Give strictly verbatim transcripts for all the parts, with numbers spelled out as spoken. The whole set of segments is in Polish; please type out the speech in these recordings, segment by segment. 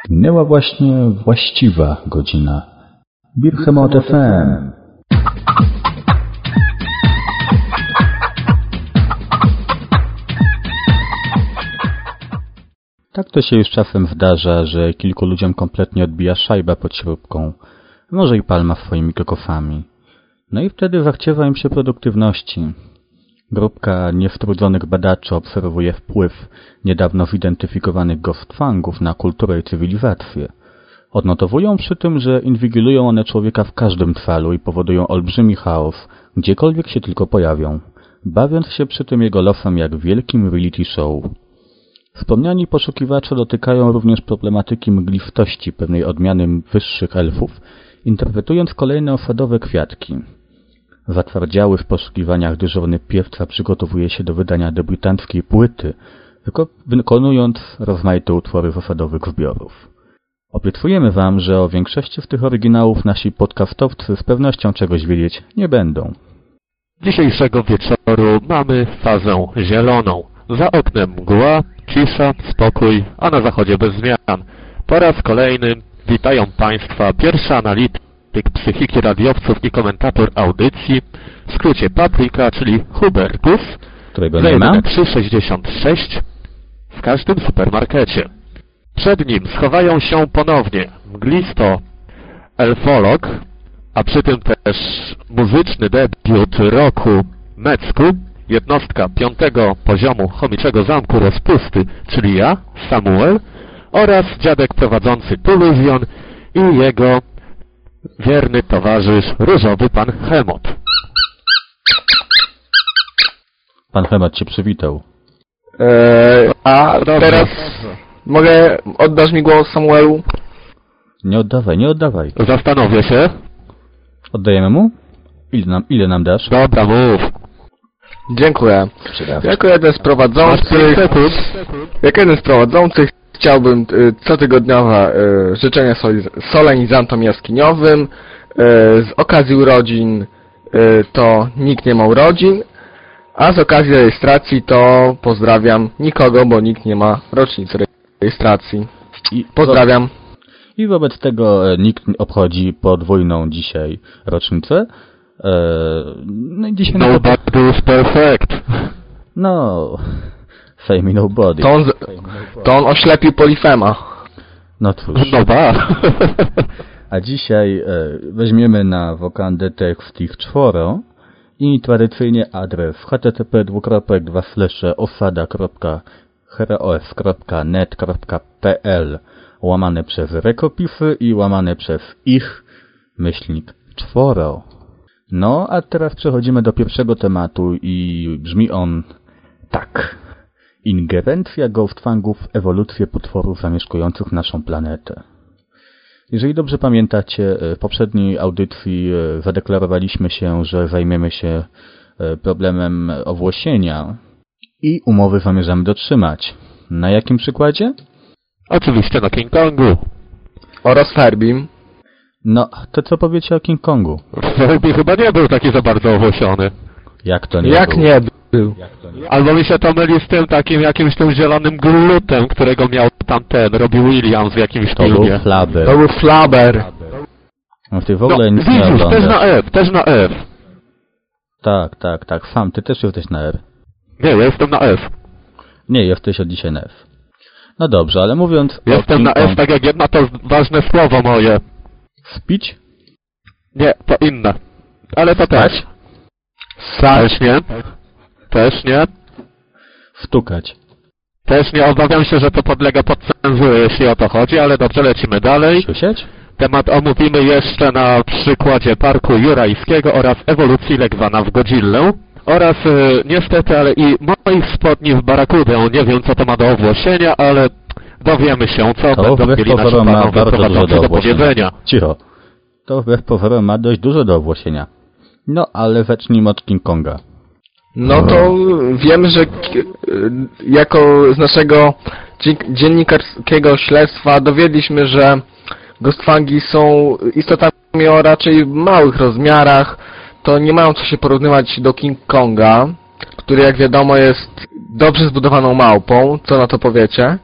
Minęła właśnie właściwa godzina. Birchemot F M. Tak to się już czasem zdarza, że kilku ludziom kompletnie odbija szajba pod śrubką, może i palma swoimi kokosami. No i wtedy zachciewa im się produktywności. Grupka niestrudzonych badaczy obserwuje wpływ niedawno zidentyfikowanych ghostfangów na kulturę i cywilizację. Odnotowują przy tym, że inwigilują one człowieka w każdym calu i powodują olbrzymi chaos, gdziekolwiek się tylko pojawią, bawiąc się przy tym jego losem jak w wielkim reality show. Wspomniani poszukiwacze dotykają również problematyki mglistości pewnej odmiany wyższych elfów, interpretując kolejne osadowe kwiatki. Zatwardziały w poszukiwaniach dyżurny piewca przygotowuje się do wydania debiutanckiej płyty, wykonując rozmaite utwory z osadowych zbiorów. Obiecujemy wam, że o większości z tych oryginałów nasi podcastowcy z pewnością czegoś wiedzieć nie będą. Dzisiejszego wieczoru mamy fazę zieloną. Za oknem mgła, cisza, spokój, a na zachodzie bez zmian. Po raz kolejny witają Państwa pierwszy analityk psychiki radiowców i komentator audycji, w skrócie Papryka, czyli Hubertus, którego nie ma, trzy sześćdziesiąt sześć w każdym supermarkecie. Przed nim schowają się ponownie mglisto elfolog, a przy tym też muzyczny debiut roku Mecku, jednostka piątego poziomu chomiczego zamku rozpusty, czyli ja, Samuel, oraz dziadek prowadzący Tuluzjon i jego wierny towarzysz, różowy pan Hemot. Pan Hemot cię przywitał. Eee, a Dobrze. Teraz mogę, oddasz mi głos, Samuelu? Nie oddawaj, nie oddawaj. Zastanowię się. Oddajemy mu? Ile nam, ile nam dasz? Dobra, mów. Dziękuję. Jako jeden z prowadzących, jako jeden z prowadzących chciałbym y, cotygodniowe y, życzenia solenizantom jaskiniowym. Y, z okazji urodzin y, to nikt nie ma urodzin, a z okazji rejestracji to pozdrawiam nikogo, bo nikt nie ma rocznicy rejestracji. I pozdrawiam. I wobec tego nikt obchodzi podwójną dzisiaj rocznicę. Eee, no i dzisiaj Nobody is perfect. No, say me nobody. To on, z, to on oślepił Polifema. No cóż. No ba. A dzisiaj e, weźmiemy na wokandę tekst ich czworo i tradycyjnie adres h t t p dwukropek dwa slash osada kropka heroes kropka net kropka p l łamane przez rekopisy i łamane przez ich myślnik czworo. No, a teraz przechodzimy do pierwszego tematu i brzmi on tak. Ingerencja ghostfangów w ewolucję potworów zamieszkujących naszą planetę. Jeżeli dobrze pamiętacie, w poprzedniej audycji zadeklarowaliśmy się, że zajmiemy się problemem owłosienia i umowy zamierzamy dotrzymać. Na jakim przykładzie? Oczywiście na King Kongu. Oraz Ferbim. No, to co powiecie o King Kongu? Ferbi chyba nie był taki za bardzo owłosiony. Jak to nie Jak był? nie był? Albo mi się to myli z tym takim jakimś tym zielonym glutem, którego miał tamten, Robbie Williams w jakimś to filmie. był Flabber. To był Flabber. No ty w ogóle no, nic nie widzisz, oglądasz. też na F, też na F. Tak, tak, tak. Sam, ty też jesteś na R. Nie, ja jestem na F. Nie, jesteś od dzisiaj na F. No dobrze, ale mówiąc Jestem o King na F, Kong... tak jak jedna to ważne słowo moje. Spić? Nie, to inne. Ale to też. Też nie. Też nie. Stukać. Też nie. Obawiam się, że to podlega pod cenzurę, jeśli o to chodzi, ale dobrze, lecimy dalej. Siusieć? Temat omówimy jeszcze na przykładzie Parku Jurajskiego oraz ewolucji Legwana w Godzillę. Oraz y, niestety, ale i moich spodni w barakudę. Nie wiem, co to ma do owłosienia, ale dowiemy się, co to będą mieli nasi panowie prowadzący do powiedzenia. Cicho. To wbrew pozorom ma dość dużo do owłosienia. No, ale zacznijmy od King Konga. No to wiemy, że jako z naszego dziennikarskiego śledztwa dowiedliśmy, że ghostfangi są istotami o raczej małych rozmiarach. To nie mają co się porównywać do King Konga, który jak wiadomo jest dobrze zbudowaną małpą. Co na to powiecie?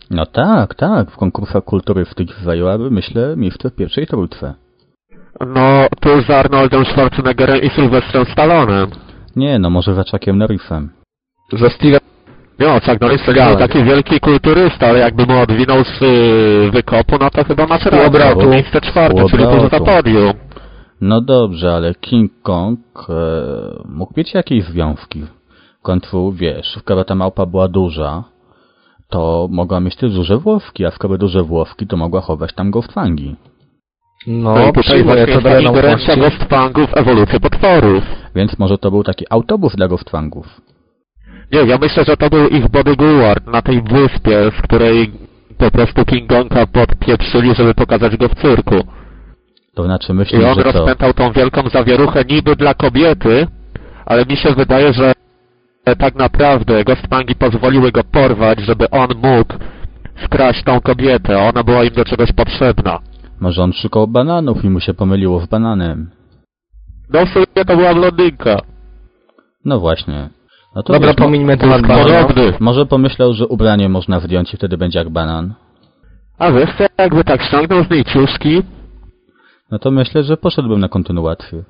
No tak, tak. W konkursach kulturystycznych zajęłaby, myślę, miejsce w pierwszej trójce. No, tuż za Arnoldem Schwarzeneggerem i Sylwestrem Stallonem. Nie, no może za Chuckiem Norrisem. Za Steven... No, Chuck Norris to nie był taki wielki kulturysta, ale jakby mu odwinął z y, wykopu, no to chyba masz rację. Obrotu. Miejsce czwarte, czyli poza za podium. No dobrze, ale King Kong e, mógł mieć jakieś związki. W końcu, wiesz, skoro ta małpa była duża, to mogła mieć też duże włoski, a skoro duże włoski, to mogła chować tam ghostfangi. No, no i tutaj przyjmuję to do ingerencja ghostfangów, ewolucję potworów. Więc może to był taki autobus dla ghostfangów. Nie, ja myślę, że to był ich bodyguard na tej wyspie, z której po prostu King Konga podpieprzyli, żeby pokazać go w cyrku. To znaczy myślisz, I on że to... rozpętał tą wielką zawieruchę niby dla kobiety, ale mi się wydaje, że tak naprawdę ghostfangi pozwoliły go porwać, żeby on mógł skraść tą kobietę, ona była im do czegoś potrzebna. Może on szukał bananów i mu się pomyliło z bananem. No w sumie to była blondynka. No właśnie. No to Dobra, wiesz, pomińmy temat może, banana. może pomyślał, że ubranie można zdjąć i wtedy będzie jak banan. A wiesz co, jakby tak ściągnął z niej ciuszki? No to myślę, że poszedłbym na kontynuację.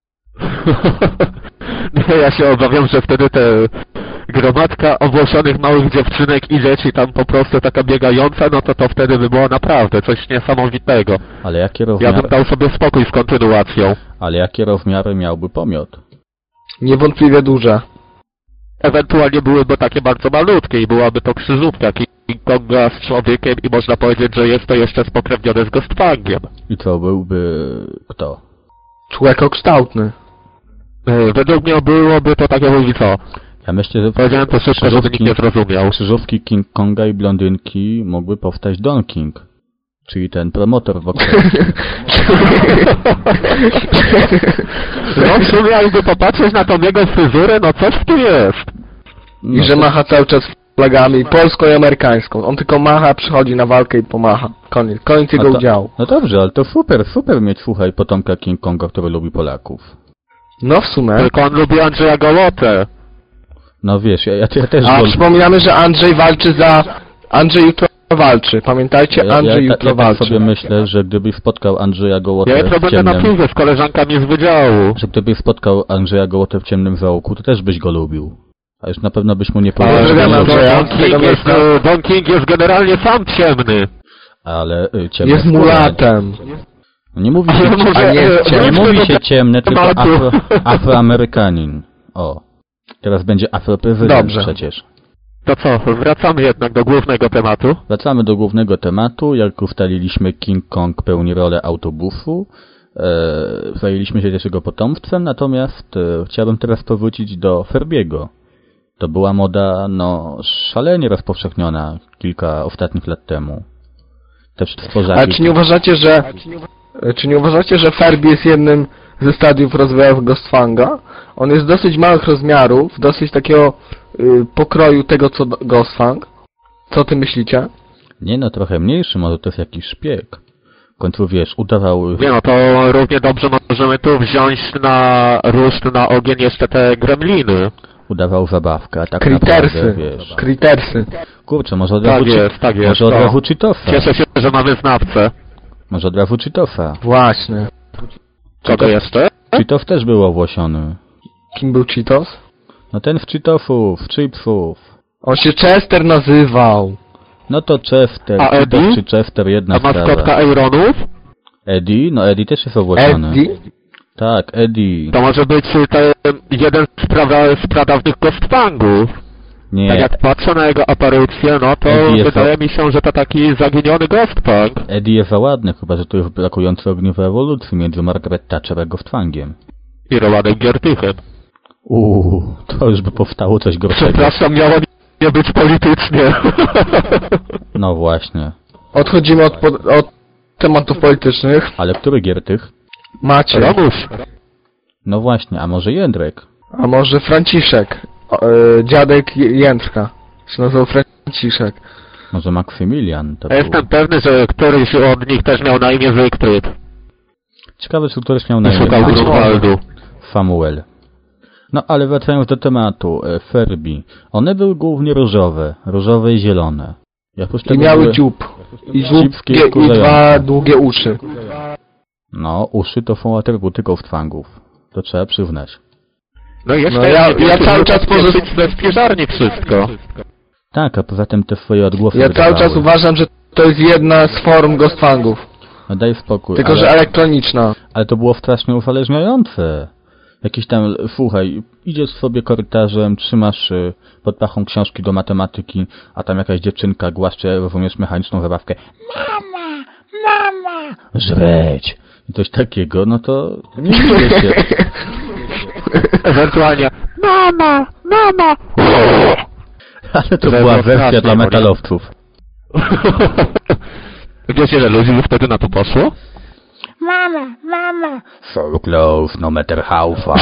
No ja się obawiam, że wtedy te gromadka obłożonych małych dziewczynek i dzieci tam po prostu taka biegająca, no to to wtedy by było naprawdę coś niesamowitego. Ale jakie rozmiary... Ja bym dał sobie spokój z kontynuacją. Ale jakie rozmiary miałby pomiot? Niewątpliwie duże. Ewentualnie byłyby takie bardzo malutkie i byłaby to krzyżówka King Konga z człowiekiem i można powiedzieć, że jest to jeszcze spokrewnione z ghostfangiem. I to byłby... kto? Człowiekokształtny. Yy, według mnie byłoby to takie mówi co? Ja myślę, że... Powiedziałem to szybko, żeby nikt nie zrozumiał. Krzyżówki King Konga i blondynki mógłby powstać Don King. Czyli ten promotor wokół. No w sumie jakby popatrzeć na tą jego fryzurę, no coś tu jest. I No że to... macha cały czas flagami, polską i amerykańską. On tylko macha, przychodzi na walkę i pomacha. Koniec, koniec jego no to, udziału. No dobrze, ale to super, super mieć, słuchaj, potomka King Konga, który lubi Polaków. No w sumie. Tylko on lubi Andrzeja Gołotę. No wiesz, ja, ja, ja też... A go... przypominamy, że Andrzej walczy za... Andrzej jutro walczy. Pamiętajcie, Ja, Andrzej ja, jutro ja, ja walczy. tak sobie myślę, że gdybyś spotkał Andrzeja Gołotę Ja jutro w będę na ciemnym... piwie z koleżankami z wydziału. Że gdybyś spotkał Andrzeja Gołotę w ciemnym zaułku, to też byś go lubił. A już na pewno byś mu nie Ale powiedział. Pozdrawiam Andrzeja. Don King, jest, e, Don King jest generalnie sam ciemny. Ale y, ciemne Jest skóry. mulatem. Nie mówi Ale się, może, a nie jest e, ciemny. nie mówi się ciemny, tylko tematu. afro, afroamerykanin. O. Teraz będzie afroprezydent Dobrze. przecież. To co, wracamy jednak do głównego tematu. Wracamy do głównego tematu. Jak ustaliliśmy, King Kong pełni rolę autobusu. E, zajęliśmy się też jego potomstwem, natomiast e, chciałbym teraz powrócić do Ferbiego. To była moda, no, szalenie rozpowszechniona kilka ostatnich lat temu. Te stworzaki... Ale czy nie uważacie, że... Czy nie uważacie, że Ferbi jest jednym ze stadiów rozwoju Ghostfanga? On jest dosyć małych rozmiarów, dosyć takiego y, pokroju tego, co Ghostfang. Co ty myślicie? Nie no, trochę mniejszy, może to jest jakiś szpieg. W końcu, wiesz, udawał... Nie no, to równie dobrze możemy tu wziąć na ruszt na ogień jeszcze te gremliny. Udawał zabawkę, a tak Kritersy. naprawdę, wiesz... Kritersy. Kurczę, może od Tak razu... czy- jest, tak jest. Może od no. razu Cheetosa. Cieszę się, że mamy znawcę. Może od razu Cheetosa. Właśnie. Kogo jeszcze? Cheetos też był owłosiony. Kim był Cheetos? No ten w Cheetosów, Chipsów. On się Chester nazywał. No to Chester, A Cheetos Eddie? czy Chester, jedna A sprawa. maskotka Euronów? Eddie? No Eddie też jest owłosiony. Eddie? Tak, Eddie. To może być ten jeden z, prawa, z pradawnych Ghostfangów. Nie, Tak jak patrzę na jego aparycję, no to Eddie jest wydaje to- mi się, że to taki zaginiony Ghostfang. Eddie jest za ładny, chyba że tu jest brakujący ogniwo ewolucji między Margaret Thatcher a Ghostfangiem. I Romanem Giertychem. Uuu, to już by powstało coś gorszego. Przepraszam, miało nie być politycznie. No właśnie. Odchodzimy od, po- od tematów politycznych. Ale który Giertych? Macie. Romusz. No właśnie, a może Jędrek? A może Franciszek. O, e, dziadek J- Jędrka. Się nazywał Franciszek. Może Maksymilian? To Ja był... jestem pewny, że któryś od nich też miał na imię Zygfryd. Ciekawe, czy któryś miał na imię Szukał Grunwaldu. Samuel. No ale wracając do tematu, e, Ferbi. One były głównie różowe, różowe i zielone. I miały były... dziób. I, długie, I dwa długie uszy. No, uszy to są atrybuty Ghostfangów. To trzeba przyznać. No i jeszcze no ja, ja cały czas pożyczyć bez piżarni wszystko. Tak, a poza tym te swoje odgłosy Ja wydawały. cały czas uważam, że to jest jedna z form Ghostfangów. No daj spokój. Tylko, ale... że elektroniczna. Ale to było strasznie uzależniające. Jakiś tam, słuchaj, idziesz sobie korytarzem, trzymasz y, pod pachą książki do matematyki, a tam jakaś dziewczynka głaszcze, rozumiesz, mechaniczną zabawkę. Mama! Mama! Żreć! I coś takiego, no to nie widzę się. Ewentualnie mama! Mama! Ale to, to była wersja dla metalowców. Wiesz, ile ludzi by wtedy na to poszło? Mama, mama. So close, no matter how far.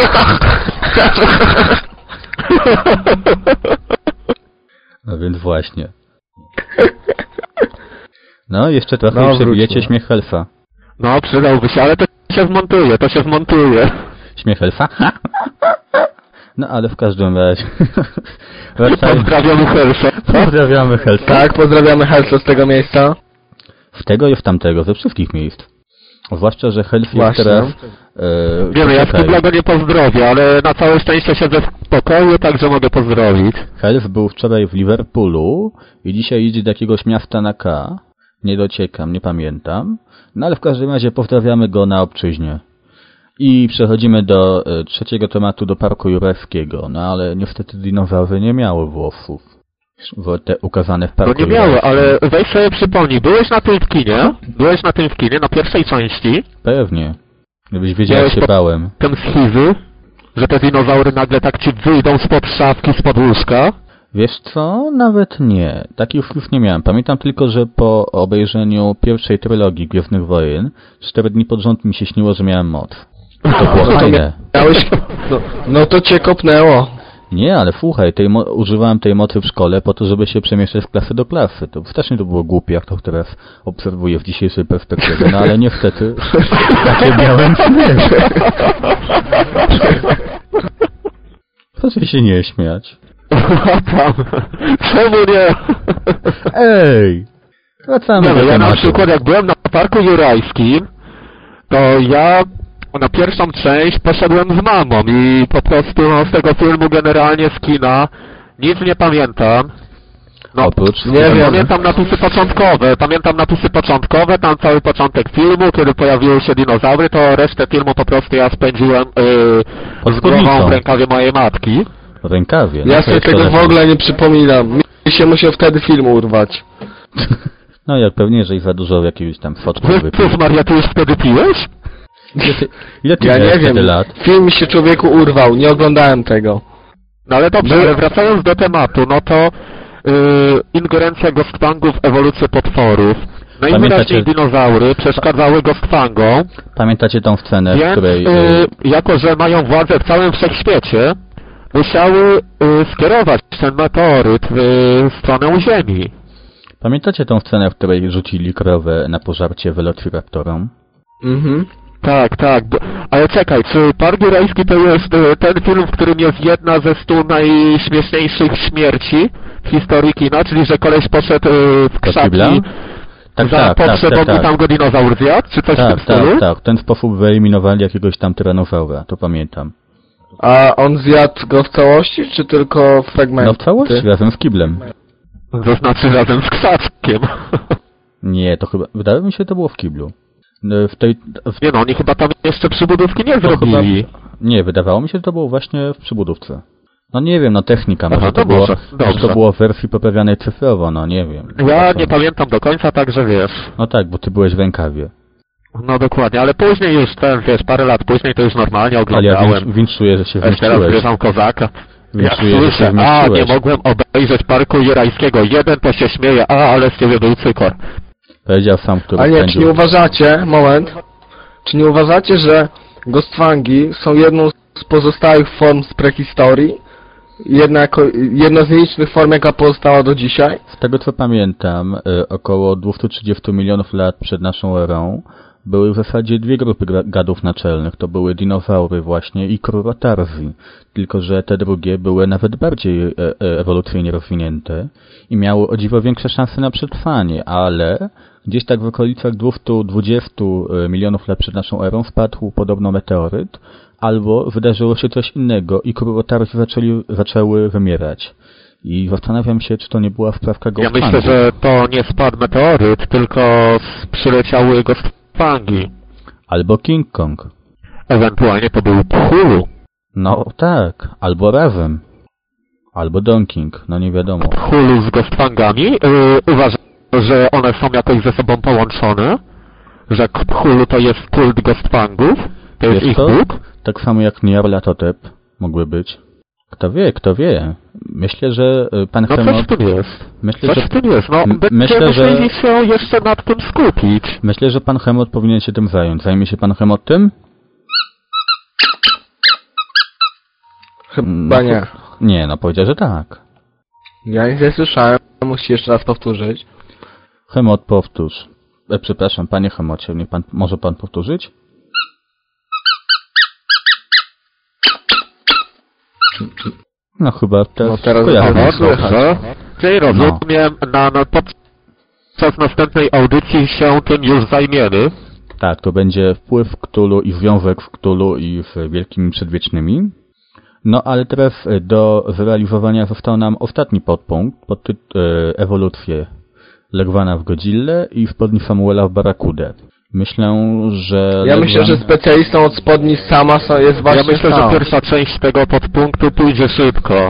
No więc właśnie. No, jeszcze trochę no, przebijecie śmiech Helfa. No, przydałby się, ale to się zmontuje, to się zmontuje. Śmiech Helfa? No, ale w każdym razie. Pozdrawiamy Helfa. Pozdrawiamy Helfa. Tak, pozdrawiamy Helfa z tego miejsca. W tego i w tamtego, ze wszystkich miejsc. Zwłaszcza, że Helf jest teraz... E, Wiemy, ja w go nie pozdrowię, ale na całe szczęście siedzę w pokoju, także mogę pozdrowić. Helf był wczoraj w Liverpoolu i dzisiaj idzie do jakiegoś miasta na K. Nie dociekam, nie pamiętam. No ale w każdym razie pozdrawiamy go na obczyźnie. I przechodzimy do e, trzeciego tematu, do Parku Jurajskiego. No ale niestety dinozaury nie miały włosów. Te ukazane w Parku No nie miały, ale weź sobie przypomnij, byłeś na tym w kinie? Byłeś na tym w kinie, na pierwszej części? Pewnie. Gdybyś wiedział, jak się bałem. Ten schizy, że te dinozaury nagle tak ci wyjdą spod szafki, spod łóżka? Wiesz co? Nawet nie. Takich już nie miałem. Pamiętam tylko, że po obejrzeniu pierwszej trylogii Gwiezdnych Wojen cztery dni pod rząd mi się śniło, że miałem moc. To było no fajne. To miałeś... no, no to cię kopnęło. Nie, ale słuchaj, tej mo- używałem tej mocy w szkole po to, żeby się przemieszczać z klasy do klasy. To strasznie to było głupie, jak to teraz obserwuję w dzisiejszej perspektywie, no ale niestety takie miałem sny. Proszę się nie śmiać. Czemu nie? Ej! Wracamy no, do ja tematu. Na przykład jak byłem na Parku Jurajskim, to ja na pierwszą część poszedłem z mamą i po prostu no, z tego filmu generalnie z kina nic nie pamiętam. No, Oprócz, nie wiem, pamiętam napisy początkowe, pamiętam napisy początkowe, tam cały początek filmu, kiedy pojawiły się dinozaury, to resztę filmu po prostu ja spędziłem yy, z głową w rękawie mojej matki. W rękawie? No ja sobie tego lepiej. W ogóle nie przypominam. Mi się musiał wtedy film urwać. No jak pewnie, że i za dużo jakiegoś tam fotku wypił. Cóż Maria, ty już wtedy piłeś? Ile ty, ile ty ja nie wiem, lat? Film mi się człowieku urwał, nie oglądałem tego. No ale dobrze, ale wracając do tematu, no to yy, ingerencja Ghostfangów w ewolucję potworów. Najwyraźniej dinozaury przeszkadzały Ghostfangom. Pamiętacie tą scenę, więc, w której... Yy, jako, że mają władzę w całym wszechświecie, musiały yy, skierować ten meteoryt w stronę Ziemi. Pamiętacie tą scenę, w której rzucili krowę na pożarcie Velociraptorom? Mhm. Tak, tak. Ale czekaj, czy Park Jurajski to jest ten film, w którym jest jedna ze stu najśmieszniejszych śmierci w historii kina, czyli że koleś poszedł w krzaki tak, za tak, potrzebą tak, tak, i tam go dinozaur zjadł, czy coś tak, w tym stylu? Tak, tak, w ten sposób wyeliminowali jakiegoś tam tyranozaura, to pamiętam. A on zjadł go w całości, czy tylko fragmenty? No w całości, razem z kiblem. To znaczy razem z krzaczkiem. Nie, to chyba, wydaje mi się, to było w kiblu. W tej, w... Nie no, oni chyba tam jeszcze przybudówki nie zrobili. Chyba... Nie, wydawało mi się, że to było właśnie w przybudówce. No nie wiem, no technika, może, Aha, to, to, było, może to było w wersji poprawianej cyfrowo, no nie wiem. Ja nie pamiętam do końca, także wiesz. No tak, bo ty byłeś w rękawie. No dokładnie, ale później już ten, wiesz, parę lat później to już normalnie oglądałem. Ale ja winczuję, że się włączyłeś. Teraz wierzam kozaka. Winczuję, ja że się a, nie mogłem obejrzeć Parku Jurajskiego. Jeden to się śmieje, a, ale z ciebie był cykor. Powiedział sam, który Ale nie, spędził... czy nie uważacie, moment, czy nie uważacie, że Ghostfangi są jedną z pozostałych form z prehistorii? Jedna, jako, jedna z nielicznych form, jaka pozostała do dzisiaj? Z tego co pamiętam, y, około dwieście trzydzieści milionów lat przed naszą erą były w zasadzie dwie grupy gadów naczelnych. To były dinozaury właśnie i Krurotarzi. Tylko że te drugie były nawet bardziej ewolucyjnie rozwinięte i miały o dziwo większe szanse na przetrwanie, ale gdzieś tak w okolicach dwieście dwadzieścia milionów lat przed naszą erą spadł podobno meteoryt, albo wydarzyło się coś innego i Krurotarzi zaczęli, zaczęły wymierać. I zastanawiam się, czy to nie była wprawka Ghostfangów. Ja myślę, że to nie spadł meteoryt, tylko przyleciały Ghostfangi. Albo King Kong. Ewentualnie to był Cthulhu. No tak, albo razem. Albo Don King, no nie wiadomo. Cthulhu z Ghostfangami? Yy, uważam, że one są jakoś ze sobą połączone? Że Cthulhu to jest kult Ghostfangów? To jest Wiesz ich co? Bóg? Tak samo jak Nyarlathotep mogły być. Kto wie, kto wie. Myślę, że pan No Hemot... coś w tym jest. Myślę, coś że... w tym jest. No, M- będziemy myślę, że... musieli się jeszcze nad tym skupić. Myślę, że pan Hemot powinien się tym zająć. Zajmie się pan Hemot tym? Chyba no, nie. Nie, no powiedział, że tak. Ja nic nie słyszałem, musi jeszcze raz powtórzyć. Hemot, powtórz. E, przepraszam, panie Hemocie, nie pan, może pan powtórzyć? No chyba też. No teraz kojarzę. Dobrze. Czyli rozumiem, no. na, na podczas następnej audycji się tym już zajmiemy. Tak, to będzie wpływ Cthulhu i związek w Cthulhu i z Wielkimi Przedwiecznymi. No ale teraz do zrealizowania został nam ostatni podpunkt pod tytułem ewolucję Legwana w Godzillę i spodni Samuela w Barakudę. Myślę, że... Ja Legwan... myślę, że specjalistą od spodni sama jest właśnie Ja myślę, sam. że pierwsza część tego podpunktu pójdzie szybko.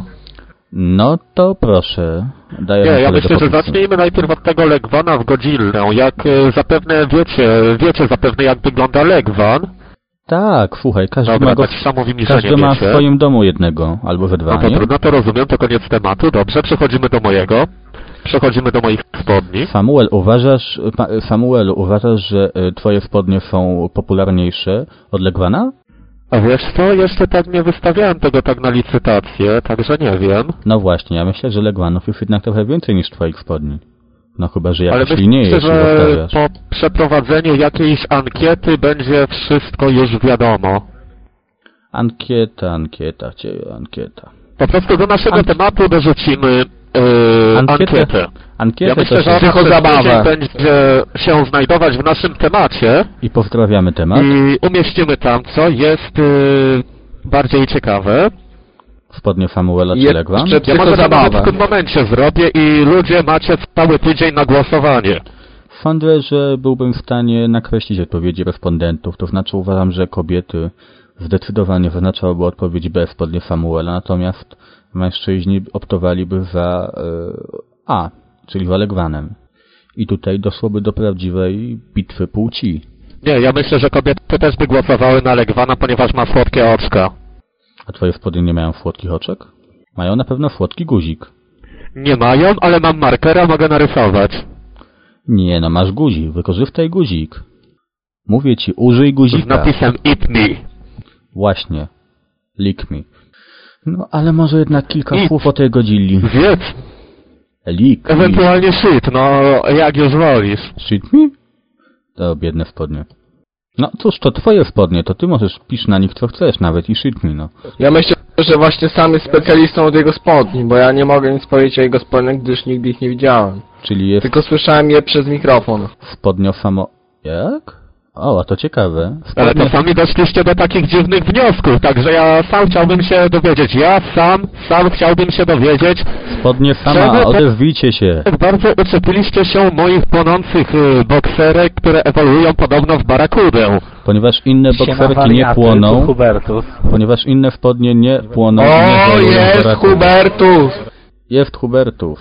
No to proszę. Daję Nie, wam ja chwilę myślę, do że podpisu. zacznijmy najpierw od tego Legwana w Godzillę. Jak e, zapewne wiecie, wiecie zapewne jak wygląda Legwan. Tak, słuchaj, każdy Dobra, ma go... tak samo mówi mi, że Każdy nie ma w wiecie. swoim domu jednego, albo we dwa, No to nie? trudno, to rozumiem, to koniec tematu. Dobrze, przechodzimy do mojego. Przechodzimy do moich spodni. Samuel, uważasz, pa, Samuel, uważasz, że y, twoje spodnie są popularniejsze od Legwana? A wiesz co, jeszcze tak nie wystawiałem tego tak na licytację, także nie wiem. No właśnie, ja myślę, że Legwanów jest jednak trochę więcej niż twoich spodni. No chyba, że Ale jakoś linieje, myślę, jeśli że zostawiasz. po przeprowadzeniu jakiejś ankiety będzie wszystko już wiadomo. Ankieta, ankieta, ciebie, ankieta. Po prostu do naszego Anki- tematu dorzucimy yy, Ankietę. ankietę. Ankietę Ja myślę, to że się... ona tylko też zabawę. później będzie się znajdować w naszym temacie I pozdrawiamy temat. i umieścimy tam, co jest yy, bardziej ciekawe. Spodnie Samuela czy Je- Legwan? jeszcze- Ja Tylko może nawet zabawę. w tym momencie zrobię i ludzie macie cały tydzień na głosowanie. Sądzę, że byłbym w stanie nakreślić odpowiedzi respondentów, to znaczy uważam, że kobiety zdecydowanie wyznaczałyby odpowiedź B, spodnie Samuela, natomiast mężczyźni optowaliby za y, A, czyli za Legwanem. I tutaj doszłoby do prawdziwej bitwy płci. Nie, ja myślę, że kobiety też by głosowały na Legwana, ponieważ ma słodkie oczka. A twoje spodnie nie mają słodkich oczek? Mają na pewno słodki guzik. Nie mają, ale mam markera, mogę narysować. Nie, no masz guzik, wykorzystaj guzik. Mówię ci, użyj Z guzika. napisem Eat Me. Właśnie. Lick me. No, ale może jednak kilka I- słów o tej Godzilli. Zjedz. Lick me. Ewentualnie shit, no jak już wolisz. Shit me? To biedne spodnie. No cóż, to twoje spodnie, to ty możesz pisz na nich co chcesz nawet i shit me, no. Ja myślę, że właśnie sam jest specjalistą od jego spodni, bo ja nie mogę nic powiedzieć o jego spodniach, gdyż nigdy ich nie widziałem. Czyli jest Tylko słyszałem je przez mikrofon. spodnio samo... Jak? O, a to ciekawe. Ale Spodnie... to sami doszliście do takich dziwnych wniosków, także ja sam chciałbym się dowiedzieć. Ja sam, sam chciałbym się dowiedzieć, Spodnie sama, Czemu- odezwijcie się. jak bardzo uczepiliście się moich płonących y, bokserek, które ewoluują podobno w barakudę. Ponieważ inne Siema, bokserki nie wariaty, płoną, tu Hubertus. ponieważ inne spodnie nie płoną i nie O, żerują jest baraku. Hubertus! Jest Hubertów.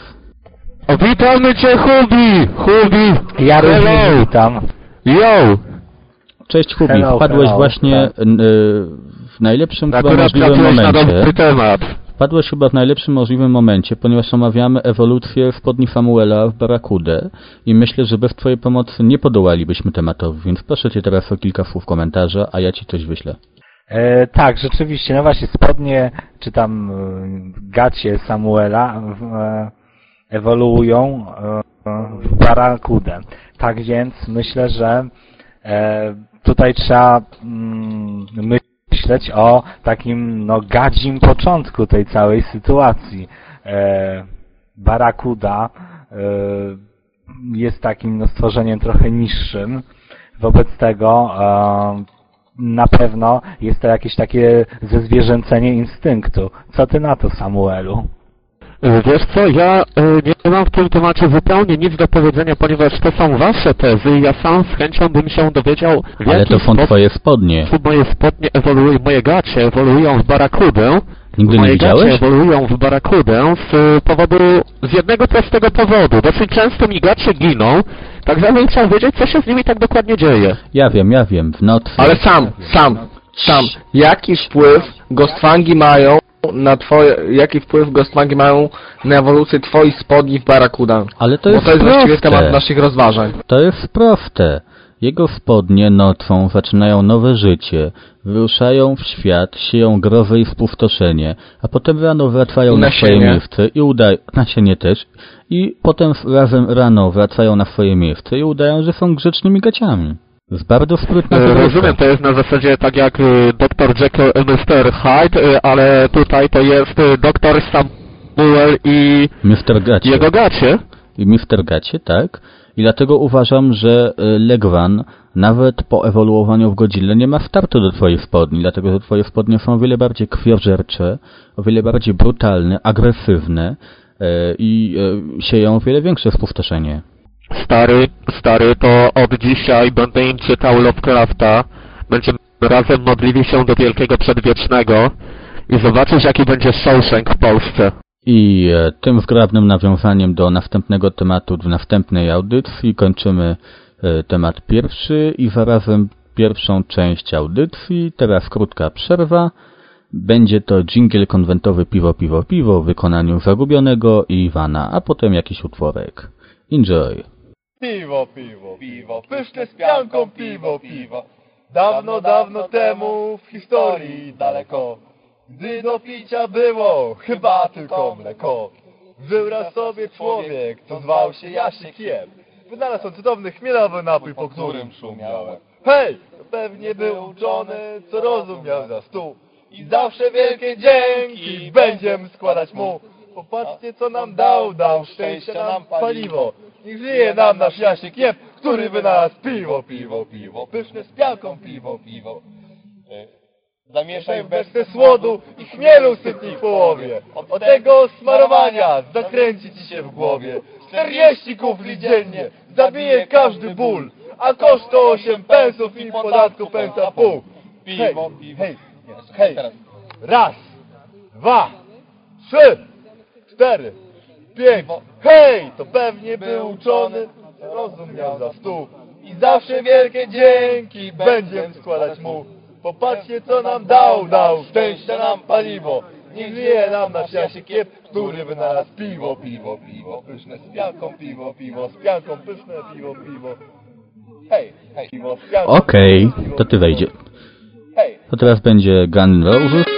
O, witamy cię, Hubi! Hubi! Ja Hello! również witam. Yo! Cześć Hubi, Hello, wpadłeś hello, właśnie tak. n- y, w najlepszym chyba Akurat możliwym trafiłeś na momencie. dobry temat. Wpadłeś chyba w najlepszym możliwym momencie, ponieważ omawiamy ewolucję spodni Samuela w Barakudę i myślę, że bez twojej pomocy nie podołalibyśmy tematowi, więc proszę cię teraz o kilka słów komentarza, a ja ci coś wyślę. E, tak, rzeczywiście, no właśnie spodnie, czy tam e, gacie Samuela w, e, ewoluują e, w barakudę. Tak więc myślę, że E, tutaj trzeba mm, myśleć o takim no gadzim początku tej całej sytuacji. E, Barakuda e, jest takim no, stworzeniem trochę niższym. Wobec tego e, na pewno jest to jakieś takie zezwierzęcenie instynktu. Co ty na to, Samuelu? Wiesz co, ja nie mam w tym temacie zupełnie nic do powiedzenia, ponieważ to są wasze tezy i ja sam z chęcią bym się dowiedział, w Ale jaki to są twoje spodnie. moje spodnie ewoluują, moje gacie ewoluują w barakudę. Nigdy moje nie widziałeś? gacie ewoluują w barakudę z powodu, z jednego prostego powodu. Dosyć często mi gacie giną, tak ja bym chciał wiedzieć, co się z nimi tak dokładnie dzieje. Ja wiem, ja wiem, w nocy. Ale sam, sam, sam, jaki wpływ Ghostfangi mają na twoje, jaki wpływ Ghostfangi mają na ewolucję twoich spodni w Barakuda? Ale to Bo jest to jest właściwie proste. temat naszych rozważań. To jest proste. Jego spodnie nocą zaczynają nowe życie, wyruszają w świat, sieją grozę i spustoszenie, a potem rano wracają I na nasienie. swoje miejsce i udają, nasienie też, i potem razem rano wracają na swoje miejsce i udają, że są grzecznymi gaciami. Z bardzo sprytna E, zagrywka. Rozumiem, to jest na zasadzie tak jak e, doktor Jekyll i mister Hyde, e, ale tutaj to jest e, doktor Samuel i mister Gacie. jego gacie. I mister Gacie, tak. I dlatego uważam, że y, Legwan nawet po ewoluowaniu w Godzillę nie ma startu do twojej spodni, dlatego że twoje spodnie są o wiele bardziej krwiożercze, o wiele bardziej brutalne, agresywne y, i y, sieją o wiele większe spustoszenie. Stary, stary, to od dzisiaj będę im czytał Lovecrafta, będziemy razem modlili się do Wielkiego Przedwiecznego i zobaczysz, jaki będzie Shawshank w Polsce. I e, tym zgrabnym nawiązaniem do następnego tematu w następnej audycji kończymy e, temat pierwszy i zarazem pierwszą część audycji. Teraz krótka przerwa. Będzie to dżingiel konwentowy Piwo, Piwo, Piwo w wykonaniu Zagubionego i Iwana, a potem jakiś utworek. Enjoy! Piwo, piwo, piwo, pyszne z pianką piwo, piwo. Dawno, dawno temu w historii daleko, gdy do picia było chyba tylko mleko, żył raz sobie człowiek, co zwał się Jasiekiem. Wynalazł on cudowny chmielowy napój, po którym szumiałem. Hej! To pewnie był uczony, co rozumiał za stół. I zawsze wielkie dzięki będziemy składać mu. Popatrzcie, co nam dał, dał szczęścia nam paliwo. Niech żyje nam nasz Jasiek Jeb, który wynalazł piwo, piwo, piwo. Pyszne z pianką piwo, piwo. Zamieszaj w beczce słodu i chmielu sypnij w połowie. Od tego smarowania zakręci ci się w głowie. czterdzieści kufli dziennie zabije każdy ból, a koszt to osiem pensów i podatku pensa pół. Hej, hej, hej, raz, dwa, trzy, cztery, pięć. Hej, to pewnie był uczony, rozum miał za stół. I zawsze wielkie dzięki będziemy składać mu. Popatrzcie, co nam dał, dał szczęścia nam paliwo. Niech żyje nam nasz Jasiek Jeb, który wynalazł piwo, piwo, piwo. Pyszne z pianką piwo, piwo, z pianką pyszne piwo, piwo. Hej, hej, piwo z pianką. Okej, okay, to ty wejdzie. Hej. To teraz będzie Gun Roses.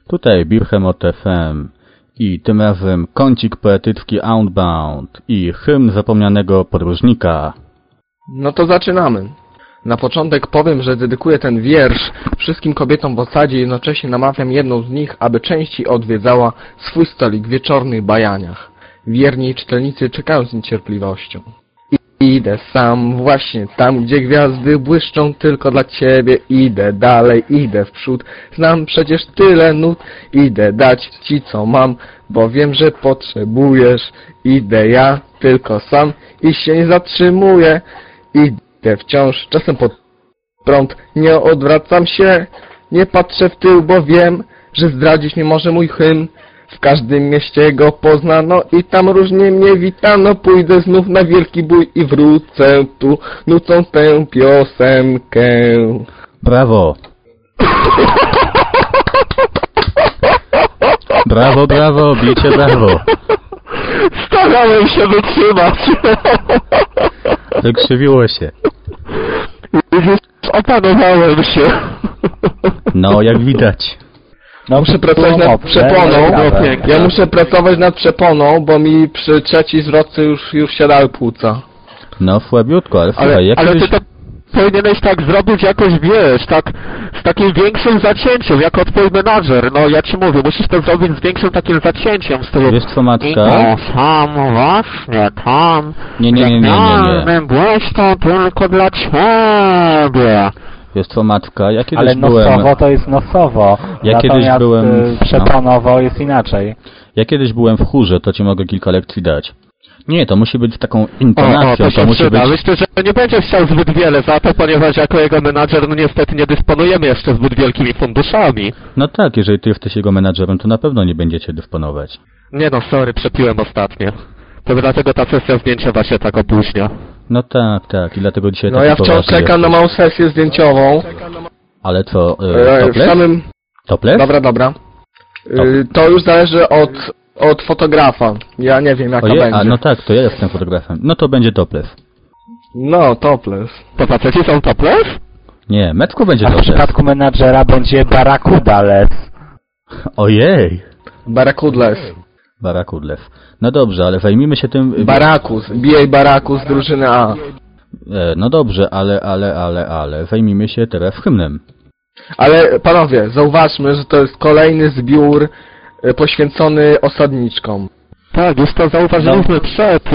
Tutaj Behemoth F M i tym razem kącik poetycki Outbound i hymn zapomnianego podróżnika. No to zaczynamy. Na początek powiem, że dedykuję ten wiersz wszystkim kobietom w osadzie, jednocześnie namawiam jedną z nich, aby częściej odwiedzała swój stolik w wieczornych bajaniach. Wierni czytelnicy czekają z niecierpliwością. Idę sam właśnie tam, gdzie gwiazdy błyszczą tylko dla ciebie. Idę dalej, idę w przód, znam przecież tyle nut. Idę dać ci co mam, bo wiem, że potrzebujesz. Idę ja tylko sam i się nie zatrzymuję. Idę wciąż, czasem pod prąd, nie odwracam się. Nie patrzę w tył, bo wiem, że zdradzić nie może mój hymn. W każdym mieście go poznano i tam różnie mnie witano. Pójdę znów na wielki bój i wrócę tu, nucą tę piosenkę. Brawo! Brawo, brawo, bicie brawo! Starałem się wytrzymać. Wykrzywiło się. Już opanowałem się. No, jak widać. No, muszę pracować nad przeponą. Ja muszę pracować nad przeponą, bo mi przy trzeciej zwrotce już, już siadały płuca. No, słabiutko, ale słuchaj, Ale, jak ale kiedyś... ty to powinieneś tak zrobić jakoś, wiesz, tak z takim większym zacięciem, jako twój menadżer. No ja ci mówię, musisz to zrobić z większym takim zacięciem w stylu... Wiesz co, matka? I to sam właśnie tam. Nie, nie, nie, nie, nie, nie. Błyszczą tylko dla ciebie. Jest to matka, ja kiedyś Ale byłem... nosowo to jest nosowo, Ja natomiast kiedyś byłem... y, przeponowo no. jest inaczej. Ja kiedyś byłem w chórze, to ci mogę kilka lekcji dać. Nie, to musi być z taką intonacją, o, o, to, to musi przyda. być... Myślę, że nie będziesz chciał zbyt wiele za to, ponieważ jako jego menadżer, no niestety nie dysponujemy jeszcze zbyt wielkimi funduszami. No tak, jeżeli ty jesteś jego menadżerem, to na pewno nie będziecie dysponować. Nie no, sorry, przepiłem ostatnio. To dlatego ta sesja zdjęciowa się tak opóźnia. No tak, tak, i dlatego dzisiaj No taki ja wciąż poważny czekam na jesteś. małą sesję zdjęciową. Ale co, E, yy, w topless? samym... Topless? Dobra, dobra. Y, to już zależy od, od fotografa. Ja nie wiem jaka Oje, będzie. a no tak, to ja jestem fotografem. No to będzie topless. No, topless. To faceci są topless? Nie, Metko będzie A w topless. przypadku menadżera będzie Barracuda les. Ojej! Barakudles. Barakudlew. No dobrze, ale zajmijmy się tym... Barakus. B A Barakus, drużyny A. E, no dobrze, ale, ale, ale, ale, zajmijmy się teraz hymnem. Ale panowie, zauważmy, że to jest kolejny zbiór y, poświęcony osadniczkom. Tak, już to zauważyliśmy no. przed y,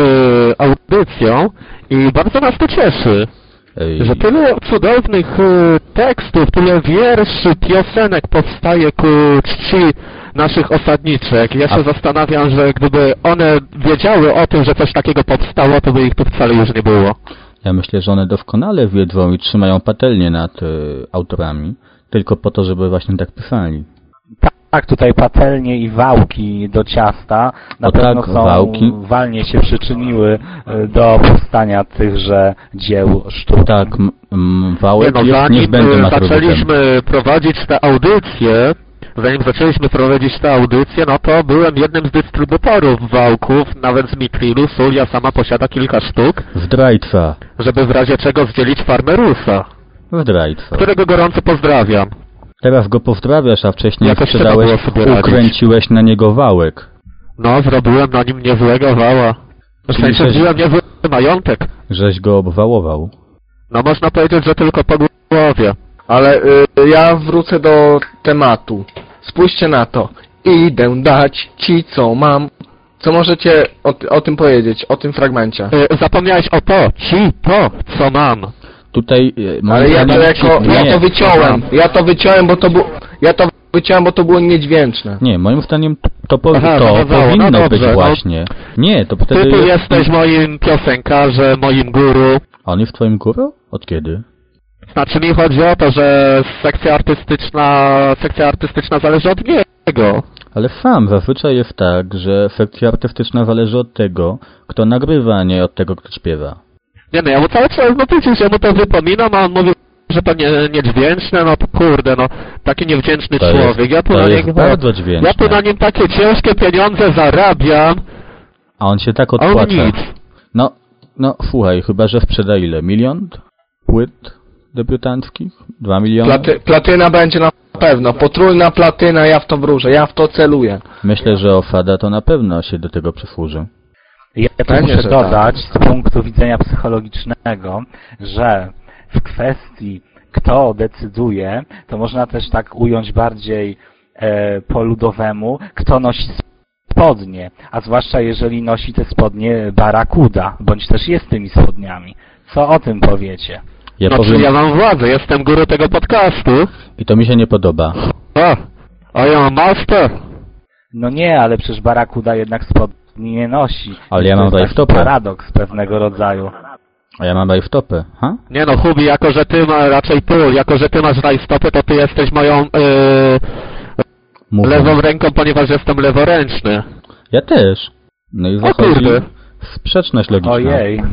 audycją i bardzo nas to cieszy. Ej. Że tyle cudownych y, tekstów, tyle wierszy, piosenek powstaje ku czci naszych osadniczek. Ja się A... zastanawiam, że gdyby one wiedziały o tym, że coś takiego powstało, to by ich tu wcale już nie było. Ja myślę, że one doskonale wiedzą i trzymają patelnię nad y, autorami, tylko po to, żeby właśnie tak pisali. Tak, tutaj patelnie i wałki do ciasta na o pewno tak, są, wałki. walnie się przyczyniły do powstania tychże dzieł sztuki. Tak, m, m, wałek Nie no, jest zanim niezbędnym zaczęliśmy prowadzić tę audycję, zanim zaczęliśmy prowadzić tę audycję, no to byłem jednym z dystrybutorów wałków, nawet z Mikrilu. Sulia sama posiada kilka sztuk. Zdrajca. Żeby w razie czego zdzielić Farmerusa. Zdrajca. Którego gorąco pozdrawiam. Teraz go pozdrawiasz, a wcześniej Jakoś sprzedałeś, trzeba było sobie ukręciłeś na niego wałek. No, zrobiłem na nim niezłego wała. W Czyli sensie żeś- wziąłem niezły majątek. Żeś go obwałował. No można powiedzieć, że tylko po głowie. Ale y, ja wrócę do tematu. Spójrzcie na to. Idę dać ci co mam. Co możecie o, o tym powiedzieć, o tym fragmencie? Y, zapomniałeś o to, ci to, co mam. Tutaj... y, moim Ale ja to zdaniem jako, ci- ja nie, to wyciąłem. Ja to wyciąłem, bo to było, ja to wyciąłem, bo to było niedźwięczne. Nie, moim zdaniem to, po, Aha, to zawadzało. powinno No być dobrze, no. właśnie. Nie, to wtedy... Ty tu jest- jesteś moim piosenkarzem, moim guru. A on jest twoim guru? Od kiedy? Znaczy mi chodzi o to, że sekcja artystyczna, sekcja artystyczna zależy od niego. Ale sam zazwyczaj jest tak, że sekcja artystyczna zależy od tego, kto nagrywa, a nie od tego, kto śpiewa. Nie no, ja mu cały czas, no przecież ja mu to wypominam, a on mówi, że to nie, niedźwięczne, no to kurde, no, taki niewdzięczny To człowiek. jest, ja tu to na jest niego, bardzo dźwięczne. ja tu na nim takie ciężkie pieniądze zarabiam, A on się tak a on odpłaca. nic. No, no, słuchaj, chyba że sprzeda ile? Milion płyt debiutanckich? Dwa miliony? Platy, platyna będzie na pewno. Potrójna platyna, ja w to wróżę, ja w to celuję. Myślę, że Ofada to na pewno się do tego przysłuży. Ja tu Pewnie, muszę że dodać z punktu widzenia psychologicznego, że w kwestii kto decyduje, to można też tak ująć bardziej e, po ludowemu, kto nosi spodnie, a zwłaszcza jeżeli nosi te spodnie barakuda, bądź też jest tymi spodniami. Co o tym powiecie? Ja no, powiem... ja mam władzę, jestem guru tego podcastu. I to mi się nie podoba. A, a ja mam master. No nie, ale przecież barakuda jednak spodni nie nosi. Ale ja mam to jest rajstopę. paradoks pewnego rodzaju. A ja mam rajstopę, ha? Nie no, Hubi, jako że ty ma, raczej tu, jako że ty masz rajstopę, to ty jesteś moją yy, lewą ręką, ponieważ jestem leworęczny. Ja też. No i O zachodzi kurde. sprzeczność logiczna. Ojej.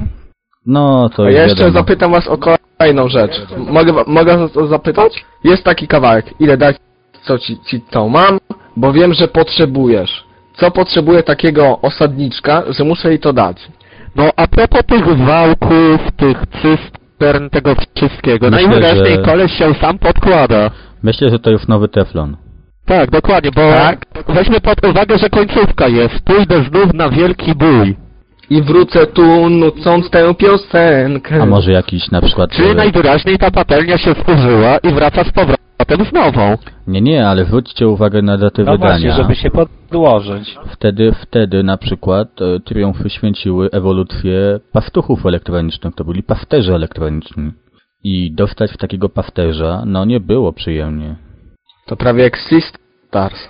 No, to A już ja jeszcze wiadomo. zapytam was o kolejną rzecz. Mogę, mogę to zapytać? Jest taki kawałek. Ile dać, co ci, ci to mam? Bo wiem, że potrzebujesz. Co potrzebuję takiego osadniczka, że muszę jej to dać? No, a propos tych wałków, tych cystern, tego wszystkiego, Myślę, najwyraźniej że- koleś się sam podkłada. Myślę, że to już nowy teflon. Tak, dokładnie, bo Tak? weźmy pod uwagę, że końcówka jest. Pójdę znów na wielki bój. I wrócę tu, nucąc tę piosenkę. A może jakiś na przykład... Czyli e, najwyraźniej ta patelnia się zużyła i wraca z powrotem z nową. Nie, nie, ale zwróćcie uwagę na datę No wydania. właśnie, żeby się podłożyć. Wtedy, wtedy na przykład e, triumfy święciły ewolucję pastuchów elektronicznych. To byli pasterze elektroniczni. I dostać w takiego pasterza, no nie było przyjemnie. To prawie jak Sisters.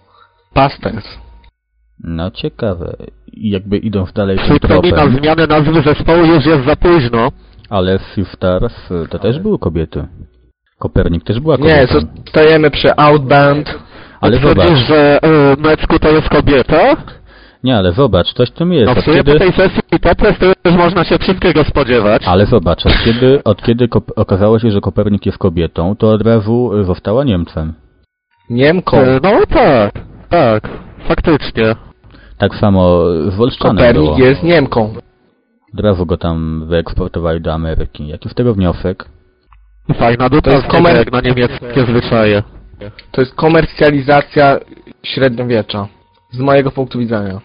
Pasters. No ciekawe. I jakby idąc dalej tym Przykro mi, na tropem, zmianę nazwy zespołu już jest za późno. ale Sisters e, to też były kobiety. Kopernik też była Nie, kobietą. zostajemy przy Outbound. Ale Twierdzisz, zobacz, że y, Mecku to jest kobieta? nie, ale zobacz, coś w tym jest. No w Od sumie po kiedy... tej sesji Popres to już można się wszystkiego spodziewać. Ale zobacz, od kiedy, od kiedy kop- okazało się, że Kopernik jest kobietą, to od razu y, została Niemcem. Niemką. E, No tak, tak, faktycznie. Tak samo z Wolszczanem było. Kopernik jest Niemką. Od razu go tam wyeksportowali do Ameryki. Jaki z tego wniosek? Fajna dupa, To jest z komer- jak na niemieckie zwyczaje. To jest komercjalizacja średniowiecza. Z mojego punktu widzenia.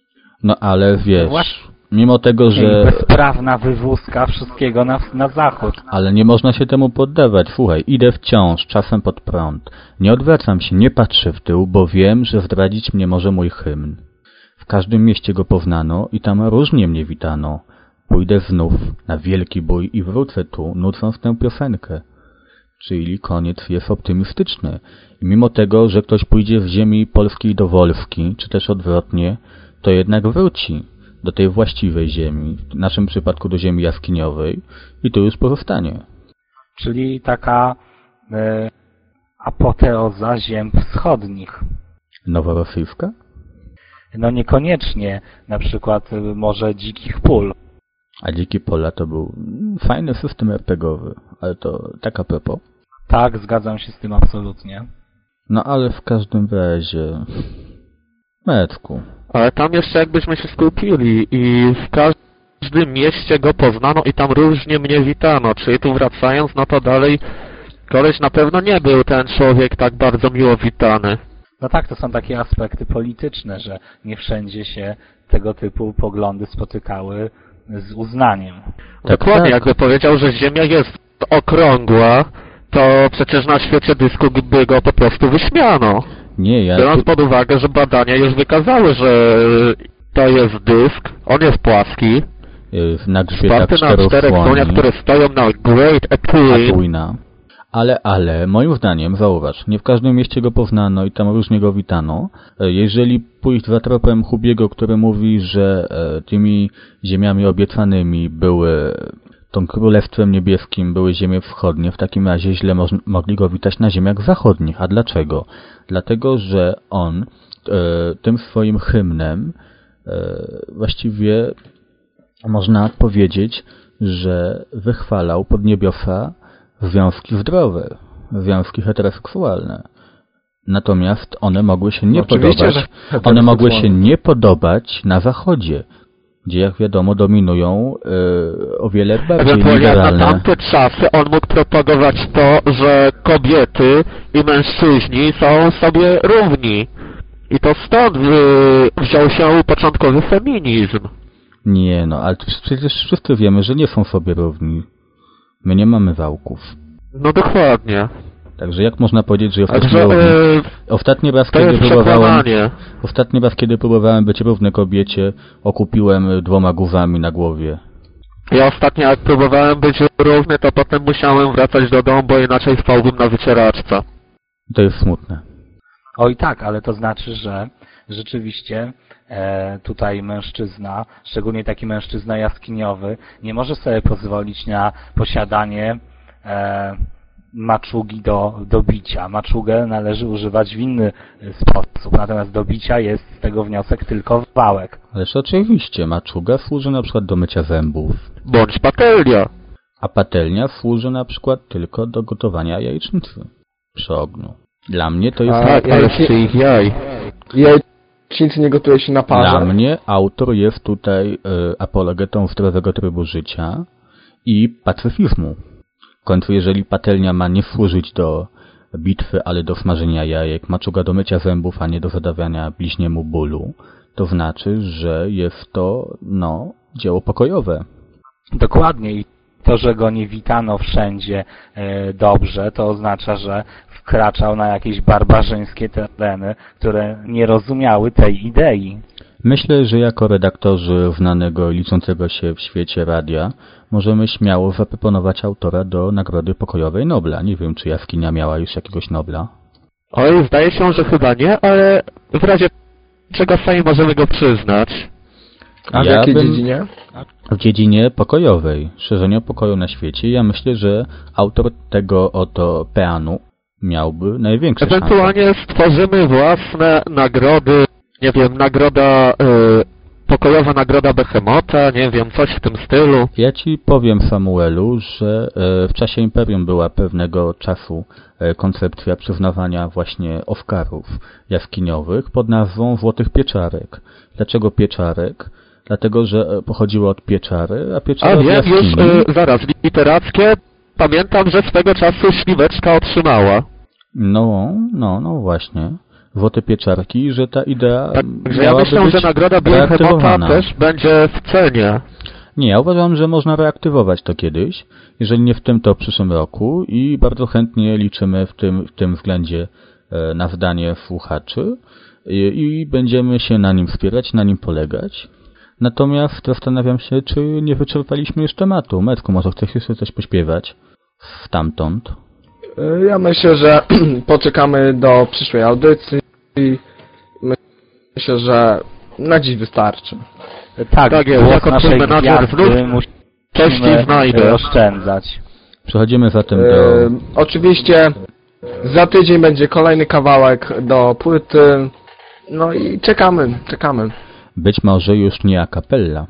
No ale wiesz, Właśnie. mimo tego, Że... że... Bezprawna wywózka wszystkiego na, na zachód. Ale nie można się temu poddawać. Słuchaj, idę wciąż, czasem pod prąd. Nie odwracam się, nie patrzę w tył, bo wiem, że zdradzić mnie może mój hymn. W każdym mieście go poznano i tam różnie mnie witano. Pójdę znów na wielki bój i wrócę tu, nucąc tę piosenkę. Czyli koniec jest optymistyczny. I mimo tego, że ktoś pójdzie z ziemi polskiej do Wolski, czy też odwrotnie, to jednak wróci do tej właściwej ziemi, w naszym przypadku do ziemi jaskiniowej, i tu już pozostanie. Czyli taka e, apoteoza ziem wschodnich. Noworosyjska? No niekoniecznie, na przykład e, może dzikich pól. A Dziki Pola to był mm, fajny system er pe gie owy, ale to tak a propos. Tak, zgadzam się z tym absolutnie. No ale w każdym razie... Metku. Ale tam jeszcze jakbyśmy się skupili i w każdym mieście go poznano i tam różnie mnie witano. Czyli tu wracając, no to dalej koleś na pewno nie był ten człowiek tak bardzo miło witany. No tak, to są takie aspekty polityczne, że nie wszędzie się tego typu poglądy spotykały z uznaniem. Tak, Dokładnie, tak. jakby powiedział, że Ziemia jest okrągła, to przecież na świecie dysku by go po prostu wyśmiano. Nie, ja... Biorąc Tu... pod uwagę, że badania już wykazały, że to jest dysk, on jest płaski, y, na grzbietach wsparty na czterech czterech słoni, koniach, które stoją na Great Apuin. Apuina. Ale, ale, moim zdaniem, zauważ, nie w każdym mieście go poznano i tam różnie go witano. E, Jeżeli pójść za tropem Hubiego, który mówi, że e, tymi ziemiami obiecanymi były, tą Królestwem Niebieskim były ziemie wschodnie, w takim razie źle moż- mogli go witać na ziemiach zachodnich. A dlaczego? Dlatego, że on e, tym swoim hymnem e, właściwie można powiedzieć, że wychwalał podniebiosa związki zdrowe, związki heteroseksualne. Natomiast one mogły się nie No oczywiście, podobać. że One mogły się heteroseksualne. nie podobać na zachodzie. gdzie jak wiadomo dominują yy, o wiele bardziej Ewentualnie liberalne... na tamte czasy on mógł propagować to, że kobiety i mężczyźni są sobie równi. I to stąd yy, wziął się początkowy feminizm. Nie no, ale przecież wszyscy wiemy, że nie są sobie równi. My nie mamy wałków. No dokładnie. Także jak można powiedzieć, że jesteśmy Także, równi? yy, Ostatni raz, to kiedy jest próbowałem... przekłamanie. Ostatni raz, kiedy próbowałem być równy kobiecie, okupiłem dwoma głowami na głowie. Ja ostatnio jak próbowałem być równy, to potem musiałem wracać do domu, bo inaczej spałbym na wycieraczce. To jest smutne. Oj tak, ale to znaczy, że rzeczywiście e, tutaj mężczyzna, szczególnie taki mężczyzna jaskiniowy, nie może sobie pozwolić na posiadanie e, maczugi do, do bicia. Maczugę należy używać w inny sposób, natomiast do bicia jest z tego wniosek tylko wałek. Ależ oczywiście, maczuga służy na przykład do mycia zębów. Bądź patelnia. A patelnia służy na przykład tylko do gotowania jajecznicy przy ogniu. Dla mnie to jest... A, Tak, ale jajeczni- z tych jaj. Jajecznicy nie gotuje się na parze. Dla mnie autor jest tutaj y, apologetą zdrowego trybu życia i pacyfizmu. W końcu, jeżeli patelnia ma nie służyć do bitwy, ale do smażenia jajek, maczuga do mycia zębów, a nie do zadawiania bliźniemu bólu, to znaczy, że jest to, no, dzieło pokojowe. Dokładnie i to, że go nie witano wszędzie e, dobrze, to oznacza, że wkraczał na jakieś barbarzyńskie tereny, które nie rozumiały tej idei. Myślę, że jako redaktorzy znanego i liczącego się w świecie radia możemy śmiało zaproponować autora do Nagrody Pokojowej Nobla. Nie wiem, czy Jaskinia miała już jakiegoś Nobla. Oj, zdaje się, że chyba nie, ale w razie czego sami możemy go przyznać. A w Ja jakiej bym- dziedzinie? W dziedzinie pokojowej, szerzenia pokoju na świecie. Ja myślę, że autor tego oto peanu miałby największe szanse. Ewentualnie stworzymy własne nagrody, nie wiem, nagroda, y, pokojowa nagroda Behemota, nie wiem, coś w tym stylu. Ja ci powiem, Samuelu, że e, w czasie Imperium była pewnego czasu e, koncepcja przyznawania właśnie Oscarów jaskiniowych pod nazwą Złotych Pieczarek. Dlaczego pieczarek? Dlatego, że e, pochodziło od pieczary, a pieczara A od wiem, jaskini. już, y, zaraz, literackie, pamiętam, że swego czasu Śliweczka otrzymała. No, no, no właśnie. Złote pieczarki, że ta idea Także ja miałaby myślę, być że nagroda Behemota reaktywowana. też będzie w cenie. Nie, ja uważam, że można reaktywować to kiedyś, jeżeli nie w tym, to w przyszłym roku i bardzo chętnie liczymy w tym, w tym względzie e, na zdanie słuchaczy i, i będziemy się na nim wspierać, na nim polegać. Natomiast zastanawiam się, czy nie wyczerpaliśmy już tematu. Metku, może chcesz jeszcze coś pośpiewać stamtąd? Y, Ja myślę, że poczekamy do przyszłej audycji. Myślę, że na dziś wystarczy. Tak, Tak jest, głos jako naszej twój menadżer gwiazdy znów coś ci musimy znajdę. oszczędzać. Przechodzimy zatem Y, do... Oczywiście za tydzień będzie kolejny kawałek do płyty. No i czekamy, czekamy. Być może już nie a cappella.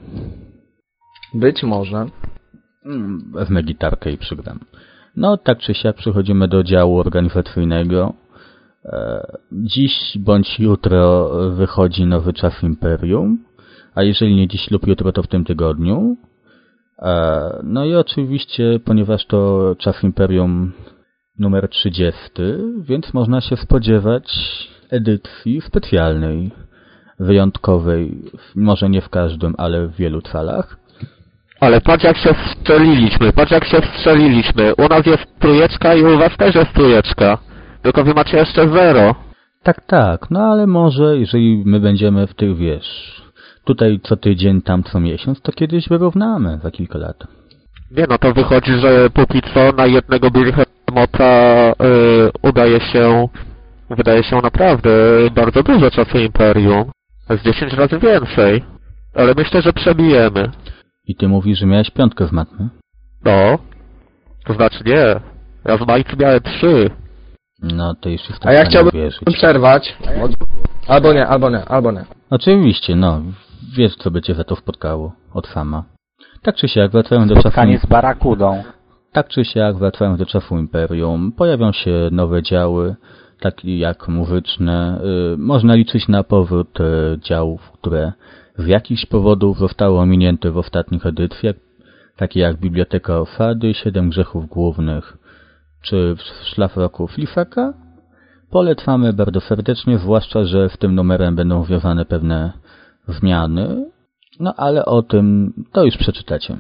Być może. Mm, Wezmę gitarkę i przygram. No, tak czy siak przechodzimy do działu organizacyjnego. E, Dziś bądź jutro wychodzi nowy czas Imperium, a jeżeli nie dziś lub jutro, to w tym tygodniu. E, No i oczywiście, ponieważ to czas Imperium numer trzydziesty, więc można się spodziewać edycji specjalnej, wyjątkowej, może nie w każdym, ale w wielu calach. Ale patrz jak się strzeliliśmy, patrz jak się strzeliliśmy. U nas jest trójeczka i u was też jest trójeczka. Tylko wy macie jeszcze zero. Tak, tak, no ale może, jeżeli my będziemy w tych, wiesz, tutaj co tydzień, tam co miesiąc, to kiedyś wyrównamy za kilka lat. Nie no, to wychodzi, że póki co na jednego Behemota y, udaje się, wydaje się naprawdę bardzo dużo czasu Imperium. Z dziesięć razy więcej. Ale myślę, że przebijemy. I ty mówisz, że miałeś piątkę z matmy? No. To znaczy nie. Ja z Majki miałem trzy. No to już jestem A ja w stanie chciałbym uwierzyć. przerwać. Albo nie, albo nie, albo nie. Oczywiście, no, wiesz co by cię za to spotkało od sama. Tak czy siak, wracając do czasu... Spotkanie z barakudą. Tak czy siak, wracając do czasu Imperium, pojawią się nowe działy, takie jak muzyczne. Y, można liczyć na powrót y, działów, które z jakichś powodów zostały ominięte w ostatnich edycjach, takie jak Biblioteka Ofady, Siedem Grzechów Głównych czy Szlafroku Flifaka, polecamy bardzo serdecznie, zwłaszcza, że z tym numerem będą związane pewne zmiany, no ale o tym to już przeczytacie.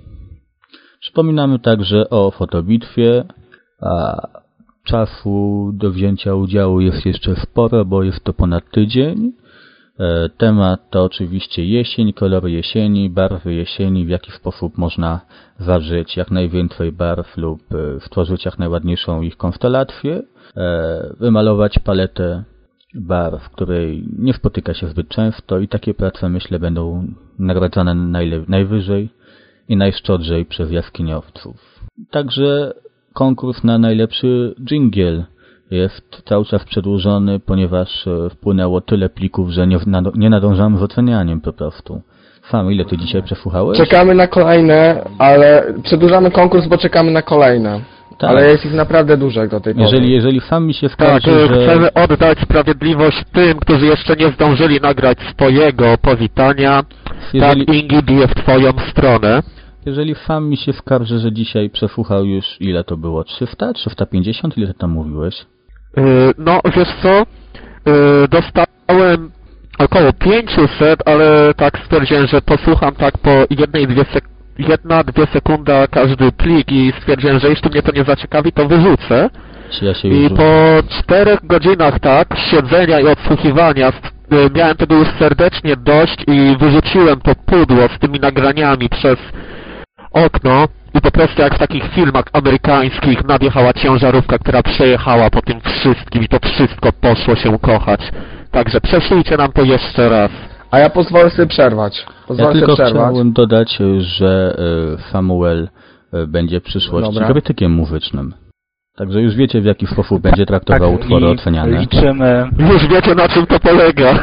Przypominamy także o fotobitwie, a czasu do wzięcia udziału jest jeszcze sporo, bo jest to ponad tydzień. Temat to oczywiście jesień, kolory jesieni, barwy jesieni, w jaki sposób można zażyć jak najwięcej barw lub stworzyć jak najładniejszą ich konstelację, wymalować paletę barw, której nie spotyka się zbyt często i takie prace, myślę, będą nagradzane najwyżej i najszczodrzej przez jaskiniowców. Także konkurs na najlepszy dżingiel jest cały czas przedłużony, ponieważ wpłynęło tyle plików, że nie, nie nadążamy z ocenianiem po prostu. Sam, ile ty dzisiaj przesłuchałeś? Czekamy na kolejne, ale przedłużamy konkurs, bo czekamy na kolejne. Tak. Ale jest ich naprawdę dużo do tej pory. Jeżeli, jeżeli sam mi się skarży, tak, że... chcemy oddać sprawiedliwość tym, którzy jeszcze nie zdążyli nagrać swojego powitania. Jeżeli... Tak, Ingi bije w twoją stronę. Jeżeli sam mi się skarży, że dzisiaj przesłuchał już, ile to było? trzysta? trzysta pięćdziesiąt? Ile ty tam mówiłeś? Yy, no, wiesz co? Yy, dostałem około pięćset, ale tak stwierdziłem, że posłucham tak po jednej, dwie sek jedna, dwie sekunda każdy plik i stwierdziłem, że jeśli mnie to nie zaciekawi, to wyrzucę. Ja się I po czterech godzinach tak siedzenia i odsłuchiwania yy, miałem tego już serdecznie dość i wyrzuciłem to pudło z tymi nagraniami przez okno i po prostu jak w takich filmach amerykańskich nadjechała ciężarówka, która przejechała po tym wszystkim i to wszystko poszło się kochać. Także prześlijcie nam to jeszcze raz. A ja pozwolę sobie przerwać. Pozwolę ja tylko sobie przerwać. chciałbym dodać, że Samuel będzie w przyszłości Dobra. krytykiem muzycznym. Także już wiecie, w jaki sposób będzie traktował tak, utwory oceniane. Liczymy... Już wiecie, na czym to polega.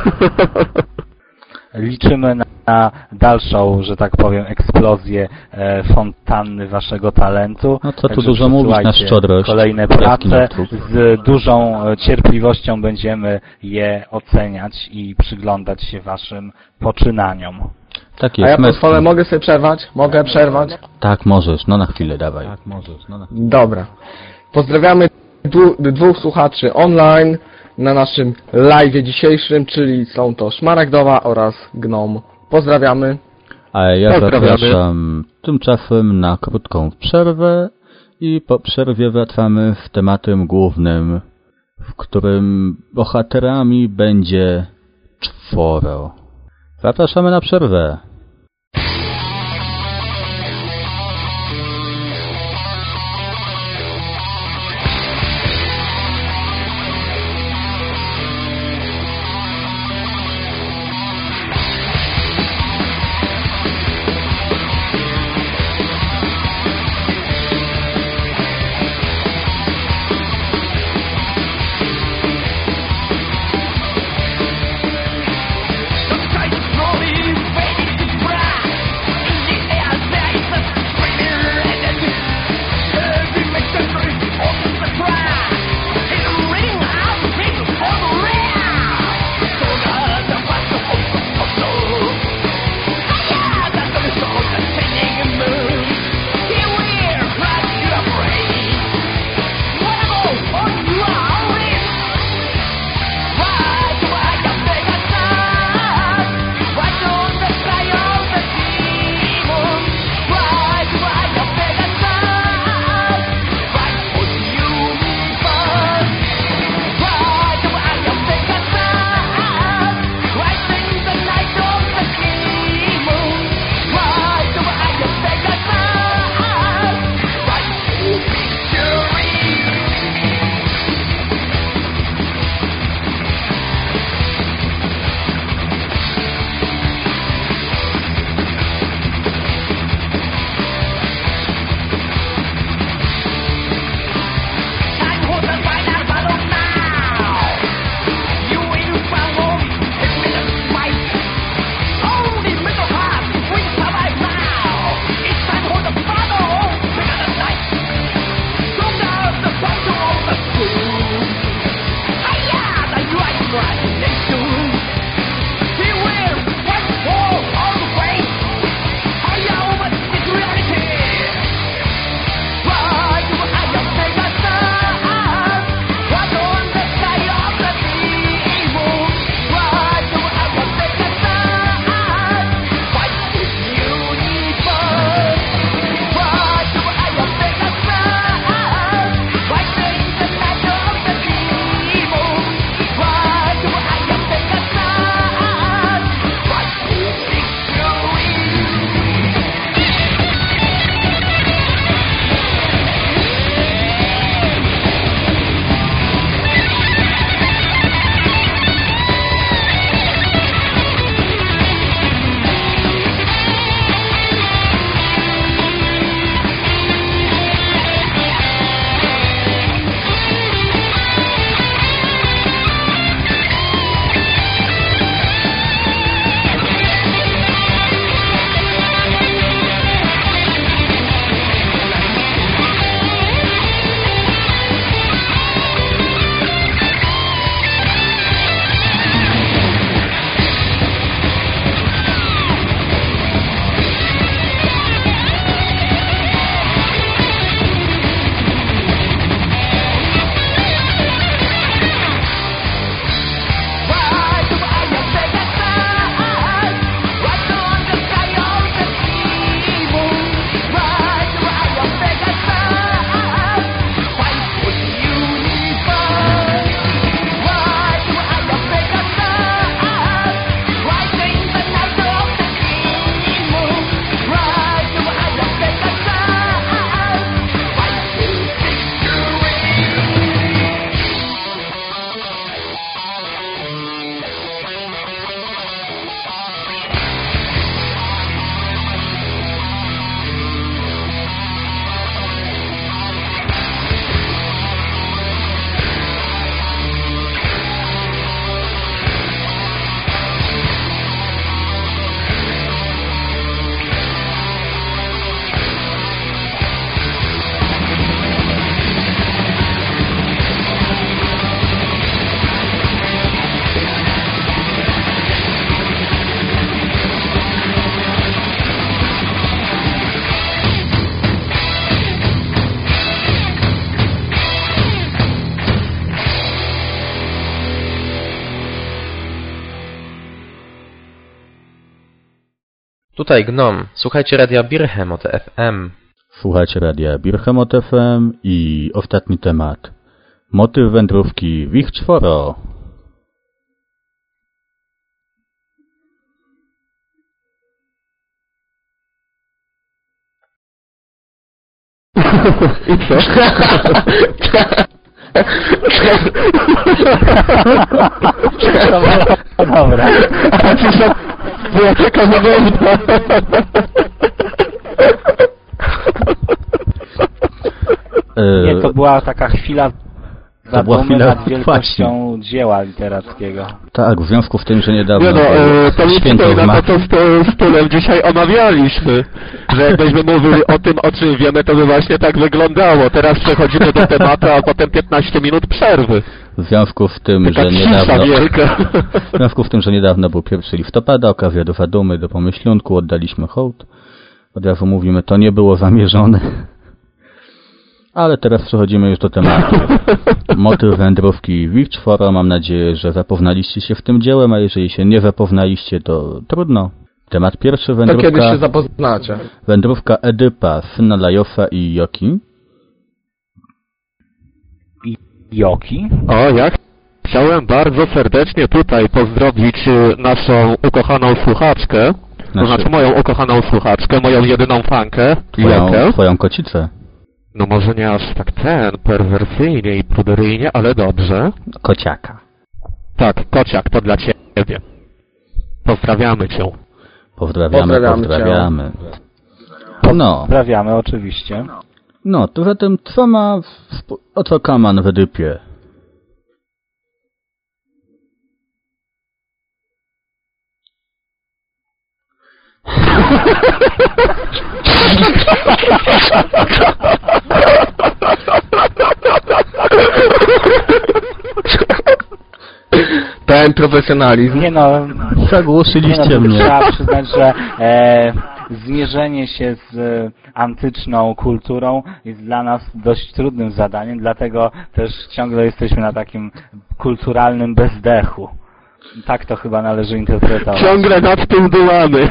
Liczymy na, na dalszą, że tak powiem, eksplozję e, fontanny waszego talentu. No co tu Także dużo mówić, na szczodrość. Kolejne prace. Z dużą cierpliwością będziemy je oceniać i przyglądać się waszym poczynaniom. Tak jest. A ja pozwolę, mogę sobie przerwać? Mogę przerwać? Tak, możesz. No na chwilę, dawaj. Tak, możesz. No na chwilę. Dobra. Pozdrawiamy dwu, dwóch słuchaczy online na naszym live'ie dzisiejszym, czyli są to Szmaragdowa oraz Gnom. Pozdrawiamy. A ja zapraszam tymczasem na krótką przerwę i po przerwie wracamy z tematem głównym, w którym bohaterami będzie czworo. Zapraszamy na przerwę. Rolling, ready to Tutaj Gnom. Słuchajcie radia Birchemot F M. Słuchajcie radia Birchemot F M i ostatni temat. Motyw wędrówki Wichczworo. I co? Dobra. A cisza była taka zabawna. Nie, to była taka chwila To była zadumy chwila nad wielkością właśnie. Dzieła literackiego. Tak, w związku z tym, że niedawno Nie no, e, to nic święto stoi na zmarł. to, co z stulem dzisiaj omawialiśmy. Że jakbyśmy mówili o tym, o czym wiemy, to by właśnie tak wyglądało. Teraz przechodzimy do tematu, a potem piętnaście minut przerwy. W związku z tym, Taka że cisza niedawno wielka. w związku z tym, że niedawno był pierwszy listopada, okazja do zadumy, do pomyślunku, oddaliśmy hołd. Od razu mówimy, to nie było zamierzone. Ale teraz przechodzimy już do tematu. Motyw wędrówki Wichczworo. Mam nadzieję, że zapoznaliście się w tym dziełem, a jeżeli się nie zapoznaliście, to trudno. Temat pierwszy, To wędrówka, kiedyś się zapoznacie. wędrówka Edypa, syna Lajosa i Joki. Joki? O, jak? Chciałem bardzo serdecznie tutaj pozdrowić y, naszą ukochaną słuchaczkę. To Znaczy- znaczy moją ukochaną słuchaczkę, moją jedyną fankę, Twoją, Jokę. twoją kocicę. No może nie aż tak ten, perwersyjnie i pruderyjnie, ale dobrze. Kociaka. Tak, kociak, to dla ciebie. Pozdrawiamy cię. Pozdrawiamy, Pozdrawiamy cię. pozdrawiamy. No, Pozdrawiamy oczywiście. no, to zatem co ma, w- o co kaman w Edypie? Pełen profesjonalizm. Nie no, Zagłuszyliście nie no, mnie. trzeba przyznać, że e, zmierzenie się z e, antyczną kulturą jest dla nas dość trudnym zadaniem, dlatego też ciągle jesteśmy na takim kulturalnym bezdechu. Tak to chyba należy interpretować. Ciągle nad tym dumamy.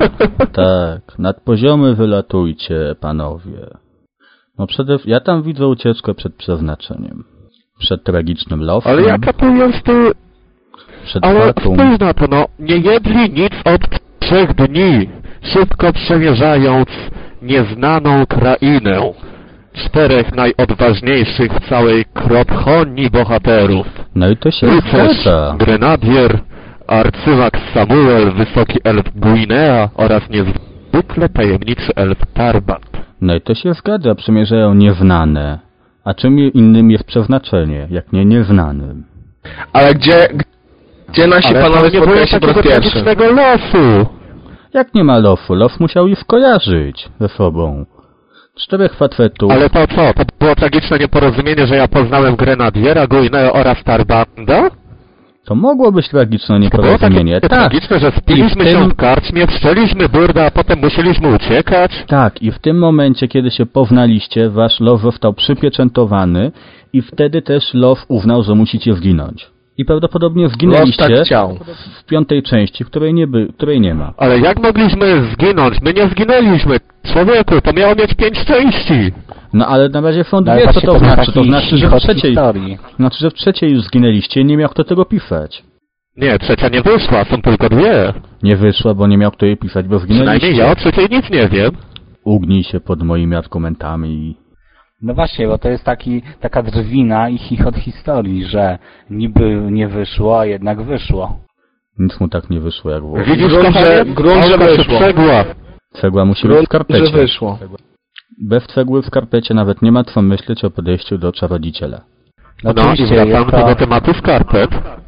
Tak, nad poziomy wylatujcie, panowie. No przede ja tam widzę ucieczkę przed przeznaczeniem. Przed tragicznym lofem, Ale jaka to jest... y, przed Ale fatum. spójrz na to, no. Nie jedli nic od trzech dni, szybko przemierzając nieznaną krainę. Czterech najodważniejszych w całej Krophonii bohaterów. No i to się Rycerz, zgadza. grenadier, arcywak Samuel, wysoki elf Guinea oraz niezwykle tajemniczy elf Tarbat. No i to się zgadza, przymierzają nieznane. A czym innym jest przeznaczenie, jak nie nieznanym? Ale gdzie, gdzie nasi Ale panowie to nie było spotkali się po raz takiego pierwszy? tragicznego losu. Jak nie ma lofu? Lof musiał ich skojarzyć ze sobą. Czterech facetów. Ale to co? To było tragiczne nieporozumienie, że ja poznałem grenadiera, Guinea oraz Tarbanda? To mogło być tragiczne To było nieporozumienie. takie Tak, tragiczne, że spiliśmy I w tym- się w karczmie, wszczeliśmy burdę, a potem musieliśmy uciekać. tak. I w tym momencie, kiedy się poznaliście, wasz Lof został przypieczętowany i wtedy też Lof uznał, że musicie zginąć. I prawdopodobnie Los zginęliście tak chciał. w piątej części, której nie, by, której nie ma. Ale jak mogliśmy zginąć? My nie zginęliśmy. Człowieku, to miało mieć pięć części. No ale na razie są No, ale dwie, co właśnie to był znaczy? To taki znaczy, że w chichot trzeciej, historii. znaczy, że w trzeciej już zginęliście i nie miał kto tego pisać. Nie, trzecia nie wyszła, są tylko dwie. Nie wyszła, bo nie miał kto jej pisać, bo Przynajmniej zginęliście. ja o trzeciej nic nie wiem. Ugnij się pod moimi argumentami i... No właśnie, bo to jest taki, taka drwina i chichot historii, że niby nie wyszło, a jednak wyszło. Nic mu tak nie wyszło jak było. Widzisz, Grunt, kochanie? że- grunt, że Pałka się wyszło. przegła. Cegła musi być w Grunt, skarpecie. że wyszło. Bez cegły w skarpecie nawet nie ma co myśleć o podejściu do czarodziciela. No i Oczywiście, jest wracamy to... do tematu skarpet.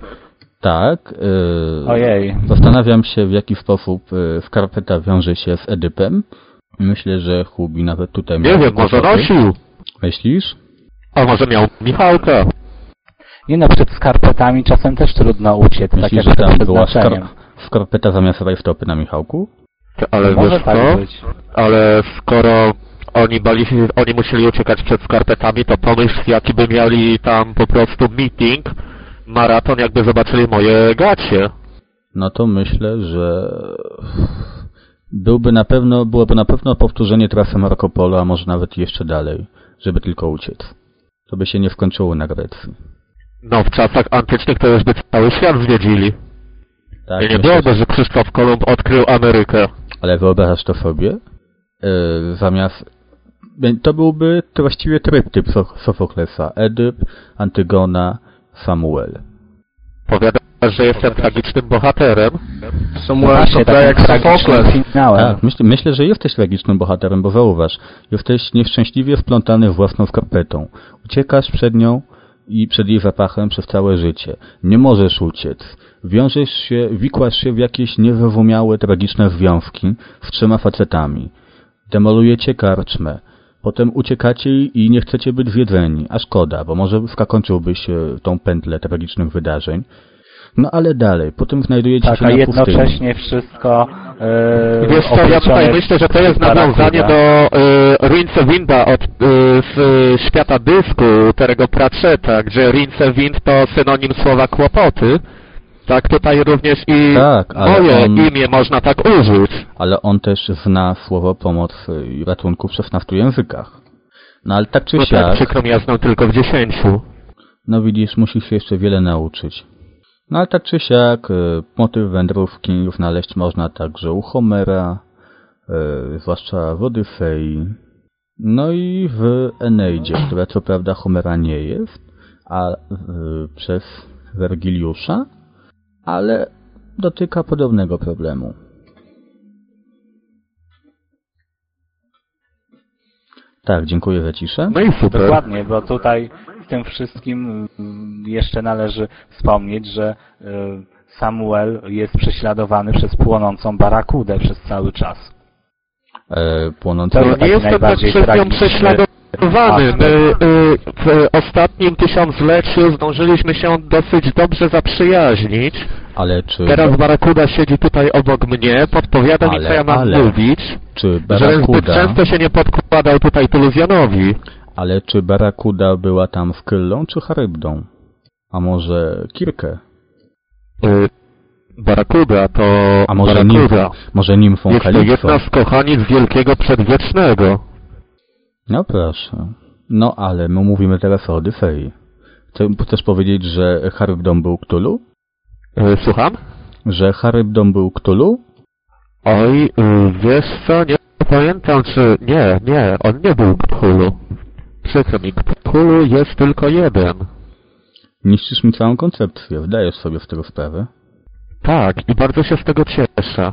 Tak. Yy, Ojej. Zastanawiam się, w jaki sposób yy, skarpeta wiąże się z Edypem. Myślę, że Hubi nawet tutaj miał... Nie wiem, może kłopoty. nosił. Myślisz? A może miał Michałka. Nie no, przed skarpetami czasem też trudno uciec, tak Myślisz, jak że przed tam była przeznaczeniem. skar- skarpeta zamiast rajstopy na Michałku? Ale Może wiesz tak co? być. Ale skoro oni bali się, oni musieli uciekać przed skarpetami, to pomyśl, jaki by mieli tam po prostu meeting, maraton, jakby zobaczyli moje gacie. No to myślę, że... Byłby na pewno, byłoby na pewno powtórzenie trasy Marco Polo, a może nawet jeszcze dalej, żeby tylko uciec. To by się nie skończyło na Grecji. No, w czasach antycznych to już by cały świat zwiedzili. Tak, I nie myślę, byłoby, że Krzysztof Kolumb odkrył Amerykę. Ale wyobrażasz to sobie? Yy, zamiast... To byłby to właściwie tryptyk Sofoklesa. Edyp, Antygona, Samuel. Powiadasz, że jestem tragicznym bohaterem? Samuel to jak Sofokles. Tak, myśl, myślę, że jesteś tragicznym bohaterem, bo zauważ, jesteś nieszczęśliwie splątany w własną skarpetą. Uciekasz przed nią i przed jej zapachem przez całe życie. Nie możesz uciec. Wiążesz się, wikłasz się w jakieś niewyrozumiałe, tragiczne związki z trzema facetami. Demolujecie karczmę. Potem uciekacie i nie chcecie być zjedzeni. A szkoda, bo może zakończyłbyś tą pętlę tragicznych wydarzeń. No ale dalej, potem znajdujecie tak, się na pustyni. Tak, a jednocześnie wszystko... Yy, Wiesz co, ja tutaj myślę, że to jest nawiązanie do yy, Rincevinda od, yy, z świata dysku Terry'ego Pratchetta, gdzie Rincewind to synonim słowa kłopoty. Tak, tutaj również i tak, moje on, imię można tak użyć. Ale on też zna słowo pomoc i ratunku w szesnastu językach. No ale tak czy no siak... tak, przykro mi, ja znam tylko w dziesięciu. No widzisz, musisz się jeszcze wiele nauczyć. No ale tak czy siak, motyw wędrówki znaleźć można także u Homera, e, zwłaszcza w Odyssei, no i w Eneidzie, która co prawda Homera nie jest, a e, przez Wergiliusza, ale dotyka podobnego problemu. Tak, dziękuję za ciszę. No i super. Dokładnie, bo tutaj w tym wszystkim jeszcze należy wspomnieć, że Samuel jest prześladowany przez płonącą barakudę przez cały czas. E, płonąca... To nie jestem tak przez nią prześladowany. My y, w ostatnim tysiącleciu zdążyliśmy się dosyć dobrze zaprzyjaźnić. Ale czy... Teraz Barakuda siedzi tutaj obok mnie, podpowiada ale, mi, co ja mam ale, mówić, czy Barakuda... żebym zbyt często się nie podkładał tutaj Tuluzjonowi. Ale czy Barakuda była tam Skyllą, czy Charybdą? A może Kirkę? Y, Barakuda to... A może Barakuda. Nimfą, może nimfą Jest to Kalipsą? jedna z kochanic Wielkiego Przedwiecznego. No proszę. No ale my mówimy teraz o Odyssei. Chcesz powiedzieć, że Charybdą był Cthulhu? Y, słucham? Że Charybdą był Cthulhu? Oj, y, wiesz co, nie pamiętam czy... Nie, nie, on nie był Cthulhu. Przykro mi, Cthulhu jest tylko jeden. Niszczysz mi całą koncepcję, wdajesz sobie z tego sprawę? Tak, i bardzo się z tego cieszę.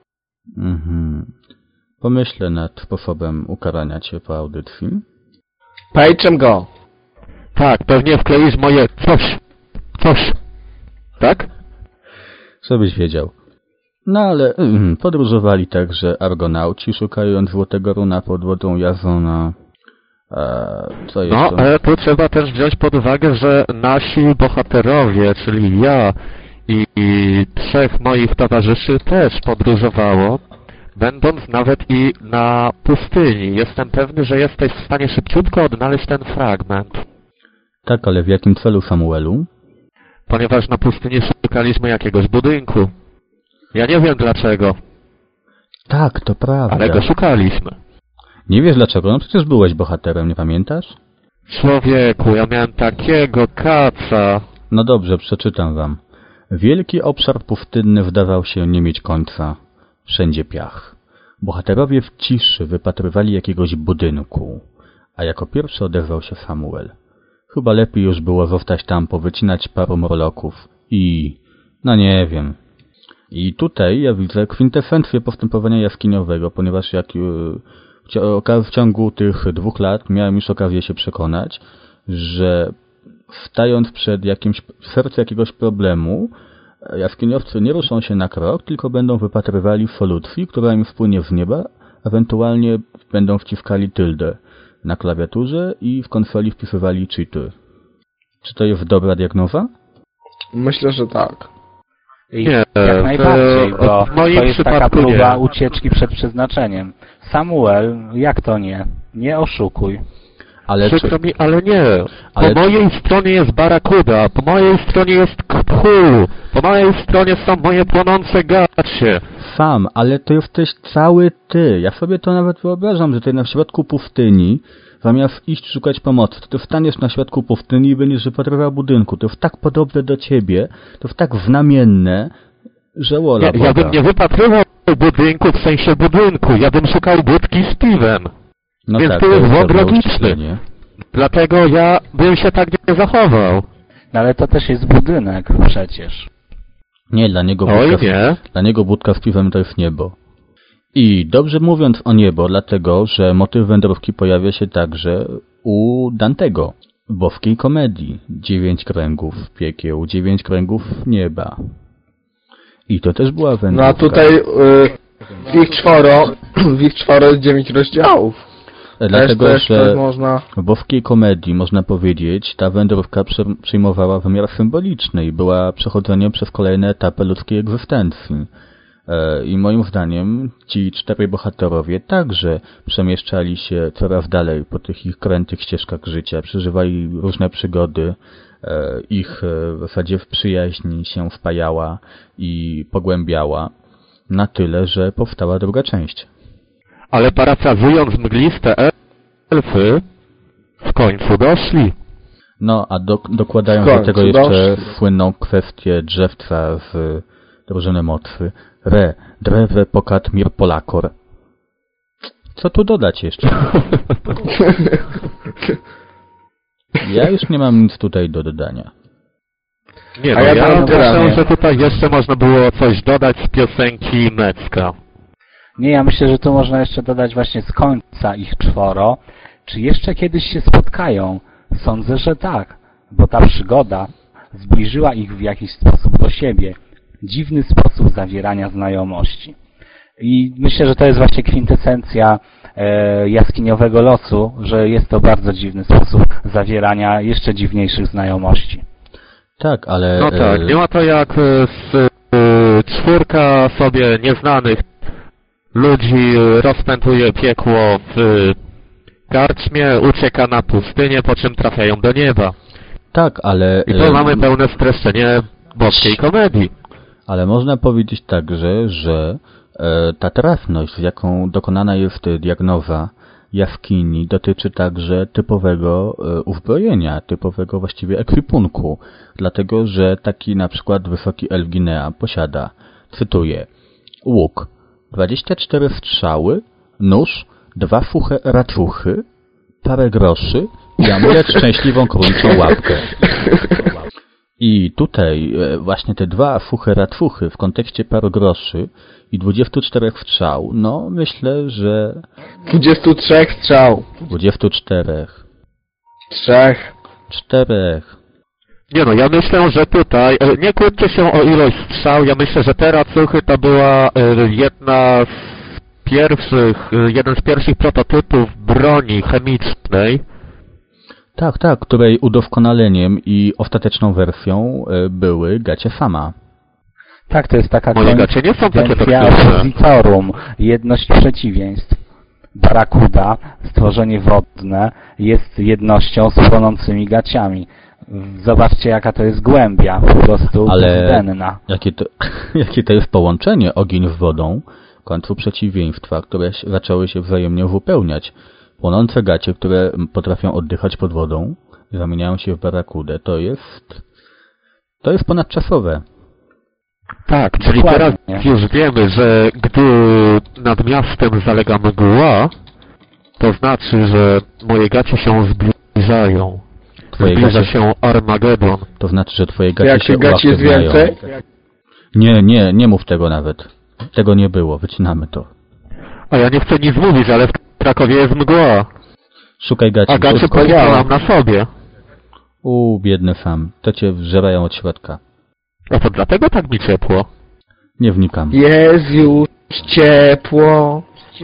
Mhm. Pomyślę nad sposobem ukarania cię po audycji. Page'em go. Tak, pewnie wkleisz moje coś, coś. Tak? Żebyś wiedział. No ale mm, podróżowali także Argonauci, szukając złotego runa pod wodą Jazona. A, co jeszcze? No, ale tu trzeba też wziąć pod uwagę, że nasi bohaterowie, czyli ja i, i trzech moich towarzyszy też podróżowało, będąc nawet i na pustyni. Jestem pewny, że jesteś w stanie szybciutko odnaleźć ten fragment. Tak, ale w jakim celu, Samuelu? Ponieważ na pustyni szukaliśmy jakiegoś budynku. Ja nie wiem dlaczego. Tak, to prawda. Ale go szukaliśmy. Nie wiesz dlaczego? No przecież byłeś bohaterem, nie pamiętasz? Człowieku, ja miałem takiego kaca. No dobrze, przeczytam wam. Wielki obszar pustynny wdawał się nie mieć końca. Wszędzie piach. Bohaterowie w ciszy wypatrywali jakiegoś budynku, a jako pierwszy odezwał się Samuel. Chyba lepiej już było zostać tam, powycinać paru mroloków i... no nie wiem. I tutaj ja widzę kwintesencję postępowania jaskiniowego, ponieważ jak w ciągu tych dwóch lat miałem już okazję się przekonać, że stając przed jakimś, w sercu jakiegoś problemu, jaskiniowcy nie ruszą się na krok, tylko będą wypatrywali solucji, która im spłynie z nieba, ewentualnie będą wciskali tyldę na klawiaturze i w konsoli wpisywali cheaty. Czy to jest dobra diagnoza? Myślę, że tak. I nie, jak najbardziej, bo to jest taka próba nie. ucieczki przed przeznaczeniem. Samuel, jak to nie? Nie oszukuj. Ale Przykro czy... mi, ale nie. Po ale... mojej stronie jest Barakuda, po mojej stronie jest Cthulhu, po mojej stronie są moje płonące gacie. fam, ale to jesteś cały ty. Ja sobie to nawet wyobrażam, że ty na środku pustyni, zamiast iść szukać pomocy, to ty wstaniesz na środku pustyni i będziesz wypatrywał budynku. To jest tak podobne do ciebie, to jest tak znamienne, że wola ja, ja bym nie wypatrywał budynku w sensie budynku, ja bym szukał budki z piwem. No Więc tak, to jest dobre wod logiczny. nie? Dlatego ja bym się tak nie zachował. No ale to też jest budynek przecież. Nie, dla niego Oj, budka, nie. Dla niego budka z piwem to jest niebo. I dobrze mówiąc o niebo, dlatego, że motyw wędrówki pojawia się także u Dantego w boskiej komedii. Dziewięć kręgów piekieł, dziewięć kręgów nieba. I to też była wędrówka. No a tutaj y, w ich czworo, w ich czworo jest dziewięć rozdziałów. Dlatego, też, że też można... w boskiej komedii, można powiedzieć, ta wędrówka przyjmowała wymiar symboliczny i była przechodzeniem przez kolejne etapy ludzkiej egzystencji. I moim zdaniem ci czterej bohaterowie także przemieszczali się coraz dalej po tych ich krętych ścieżkach życia, przeżywali różne przygody, ich w zasadzie w przyjaźni się wpajała i pogłębiała na tyle, że powstała druga część. Ale parafrazując mgliste elfy, w końcu doszli. No, a do, dokładają do tego jeszcze słynną kwestię drzewca z drużyny Motwy. Re, drewe pokat mir polakor. Co tu dodać jeszcze? Ja już nie mam nic tutaj do dodania. Nie, no A ja, ja myślę, że tutaj jeszcze można było coś dodać z piosenki Mecka. Nie, ja myślę, że tu można jeszcze dodać właśnie z końca ich czworo. Czy jeszcze kiedyś się spotkają? Sądzę, że tak, bo ta przygoda zbliżyła ich w jakiś sposób do siebie. Dziwny sposób zawierania znajomości. I myślę, że to jest właśnie kwintesencja e, jaskiniowego losu, że jest to bardzo dziwny sposób zawierania jeszcze dziwniejszych znajomości. Tak, ale... No tak, nie ma to jak z y, czwórka sobie nieznanych ludzi rozpętuje piekło w karczmie, ucieka na pustynię, po czym trafiają do nieba. Tak, ale... I to mamy pełne streszczenie boskiej komedii. Ale można powiedzieć także, że e, ta trafność, z jaką dokonana jest diagnoza jaskini, dotyczy także typowego e, uzbrojenia, typowego właściwie ekwipunku. Dlatego, że taki na przykład wysoki elf Ginea posiada, cytuję, łuk, dwadzieścia cztery strzały, nóż, dwa fuche raczuchy, parę groszy i amulet szczęśliwą króliczą łapkę. I tutaj właśnie te dwa fuche raczuchy w kontekście paru groszy i dwudziestu czterech strzał, no myślę, że... dwudziestu trzech strzał. dwudziestu czterech. Trzech. Czterech. Nie no, ja myślę, że tutaj, nie kłóćcie się o ilość strzał, ja myślę, że te racuchy to była jedna z pierwszych, jeden z pierwszych prototypów broni chemicznej. Tak, tak, której udoskonaleniem i ostateczną wersją były gacie sama. Tak, to jest taka Moje gacie nie są takie oppositorum, jedność przeciwieństw. Barakuda, stworzenie wodne, jest jednością z płonącymi gaciami. Zobaczcie, jaka to jest głębia, po prostu bezdenna. Jakie to, jakie to jest połączenie ogień z wodą, w końcu przeciwieństwa, które zaczęły się wzajemnie uzupełniać. Płonące gacie, które potrafią oddychać pod wodą, zamieniają się w barakudę. To jest... To jest ponadczasowe. Tak, czyli Dokładnie. Teraz już wiemy, że gdy nad miastem zalega mgła, to znaczy, że moje gacie się zbliżają. Twoje Zbliża gacie... się Armagedon. To znaczy, że twoje gacie Jak się gaci jest więcej? Nie, nie, nie mów tego nawet. Tego nie było, wycinamy to. A ja nie chcę nic mówić, ale w Krakowie jest mgła. Szukaj gaci. A gacie podziałam na sobie. U, biedny sam. To cię wżerają od środka. A to dlatego tak mi ciepło? Nie wnikam. Jest już ciepło.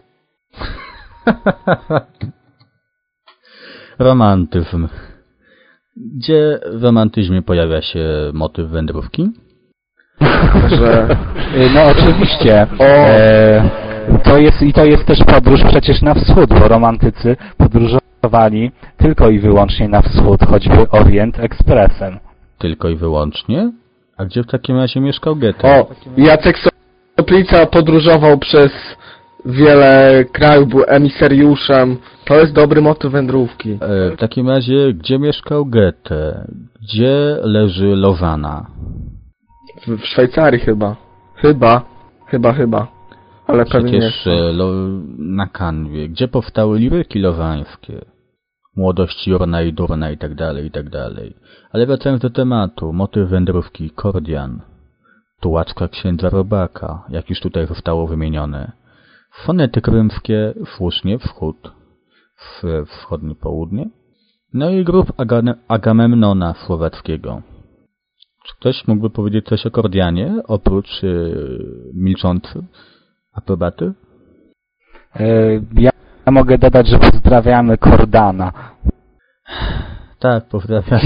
Romantyzm. Gdzie w romantyzmie pojawia się motyw wędrówki? Że... No oczywiście. E, to jest, I to jest też podróż przecież na wschód, bo romantycy podróżowali tylko i wyłącznie na wschód, choćby Orient Expressem. Tylko i wyłącznie? A gdzie w takim razie mieszkał Goethe? O, Jacek Toplica podróżował przez wiele krajów, był emisariuszem. To jest dobry motyw wędrówki. E, w takim razie, gdzie mieszkał Goethe? Gdzie leży Lozana? W, w Szwajcarii chyba. Chyba. Chyba, chyba. Ale pewnie Przecież e, lo, na kanwie. Gdzie powstały liryki lozańskie? Młodość Jurna i Durna i tak dalej, i tak dalej. Ale wracając do tematu, motyw wędrówki Kordian. Tułaczka księdza Robaka, jak już tutaj zostało wymienione. Fonety krymskie, słusznie wschód, w wschodnie południe. No i grób Aga- Agamemnona słowackiego. Czy ktoś mógłby powiedzieć coś o Kordianie, oprócz yy, milczący aprobaty? Yy, ja mogę dodać, że pozdrawiamy Kordana. Tak, pozdrawiam.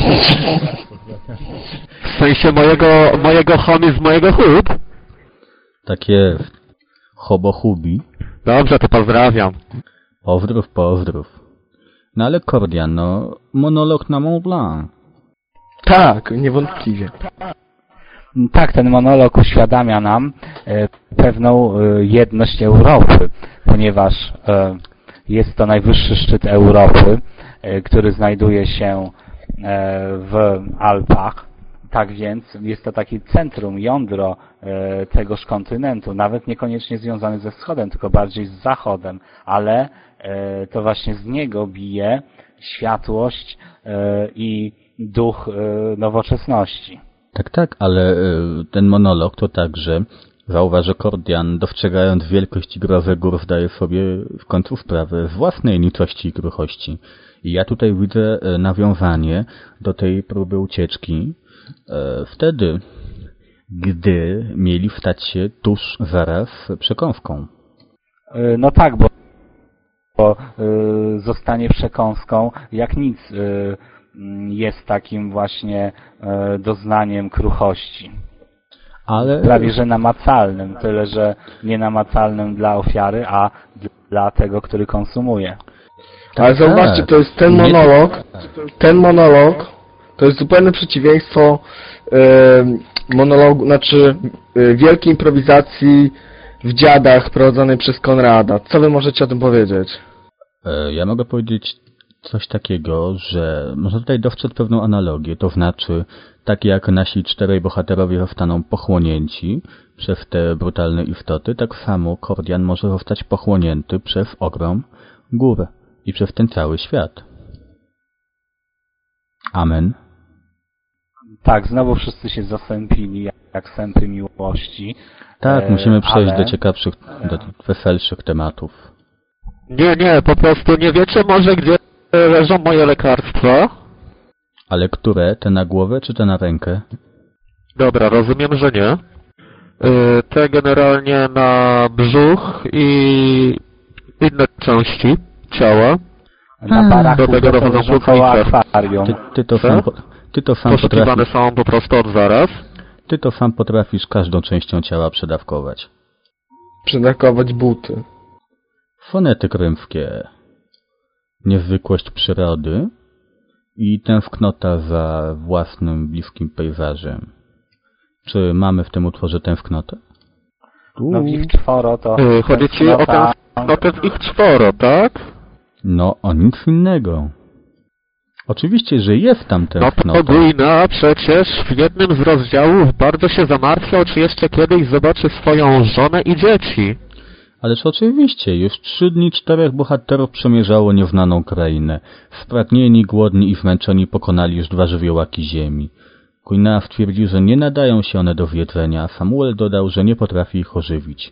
W sensie mojego, mojego homy z mojego hub? Tak jest. Hobohubi. Dobrze, to pozdrawiam. Pozdrów, pozdrów. No ale Kordian, no, monolog na Mont Blanc. Tak, niewątpliwie. Tak, ten monolog uświadamia nam e, pewną e, jedność Europy, ponieważ e, jest to najwyższy szczyt Europy, e, który znajduje się e, w Alpach. Tak więc jest to takie centrum, jądro e, tegoż kontynentu, nawet niekoniecznie związany ze wschodem, tylko bardziej z zachodem, ale e, to właśnie z niego bije światłość e, i duch e, nowoczesności. Tak, tak, ale y, ten monolog to także, zauważ, że Kordian, dostrzegając wielkość igrowych gór, zdaje sobie w końcu sprawę z własnej nicości i kruchości. I ja tutaj widzę y, nawiązanie do tej próby ucieczki y, wtedy, gdy mieli stać się tuż zaraz przekąską. Y, no tak, bo, bo y, zostanie przekąską jak nic. Y, jest takim właśnie e, doznaniem kruchości. Ale... Prawie że namacalnym, tyle że nie namacalnym dla ofiary, a dla tego, który konsumuje. Ale zauważcie, to jest ten monolog, ten monolog, to jest zupełne przeciwieństwo e, monologu, znaczy e, wielkiej improwizacji w Dziadach prowadzonej przez Konrada. Co wy możecie o tym powiedzieć? E, ja mogę powiedzieć coś takiego, że można tutaj dostrzec pewną analogię, to znaczy, tak jak nasi czterej bohaterowie zostaną pochłonięci przez te brutalne istoty, tak samo Kordian może zostać pochłonięty przez ogrom gór i przez ten cały świat. Amen. Tak, znowu wszyscy się zasępili jak sępy miłości. Tak, e, musimy przejść ale... do ciekawszych, do weselszych tematów. Nie, nie, po prostu nie wiecie może, gdzie leżą moje lekarstwa? Ale które? Te na głowę czy te na rękę? Dobra, rozumiem, że nie. Yy, te generalnie na brzuch i inne części ciała. Na baraku do tego dochodzą koło akwarium. Ty, ty to sam, ty to sam poszukiwane potrafisz, są po prostu od zaraz. ty to sam potrafisz każdą częścią ciała przedawkować. Przedawkować buty. Fonety krymskie. Niezwykłość przyrody i tęsknota za własnym, bliskim pejzażem. Czy mamy w tym utworze tęsknotę? No w ich czworo to... Yy, chodzi ci o tęsknotę w ich czworo, tak? No, o nic innego. Oczywiście, że jest tam tęsknota. No to Guina przecież w jednym z rozdziałów bardzo się zamartwiał, czy jeszcze kiedyś zobaczy swoją żonę i dzieci. Ależ oczywiście, już trzy dni czterech bohaterów przemierzało nieznaną krainę. Spragnieni, głodni i zmęczeni pokonali już dwa żywiołaki ziemi. Guinea stwierdził, że nie nadają się one do zjedzenia, a Samuel dodał, że nie potrafi ich ożywić.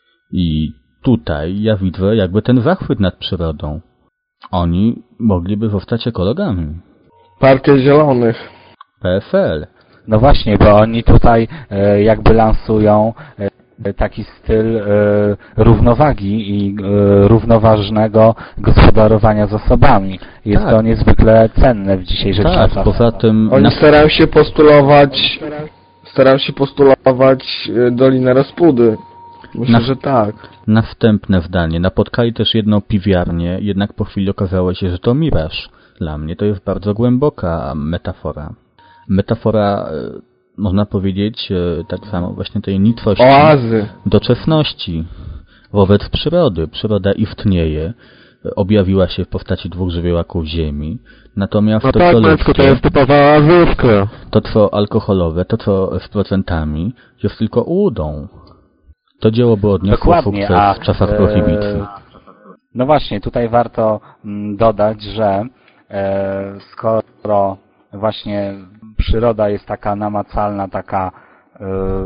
I tutaj ja widzę jakby ten zachwyt nad przyrodą. Oni mogliby zostać ekologami. Partia Zielonych. P S L. No właśnie, bo oni tutaj e, jakby lansują e, taki styl e, równowagi i e, równoważnego gospodarowania zasobami. Jest Tak. to niezwykle cenne w dzisiejszych Tak, czasach. poza tym... Oni na- starają się postulować, starają się postulować e, Dolinę Rozpudy. Myślę, Na- że tak. Następne zdanie. Napotkali też jedną piwiarnię, jednak po chwili okazało się, że to miraż. Dla mnie to jest bardzo głęboka metafora. Metafora e, można powiedzieć, tak samo właśnie tej nitwości, oazy, doczesności wobec przyrody. Przyroda istnieje, objawiła się w postaci dwóch żywiołaków ziemi, natomiast no to, tak, co Maćku, ludzkie, to jest typowa oazówka. to co alkoholowe, to co z procentami, jest tylko ułudą. To dzieło było odniosło sukces a, w czasach prohibicji. No właśnie, tutaj warto dodać, że e, skoro właśnie przyroda jest taka namacalna, taka e,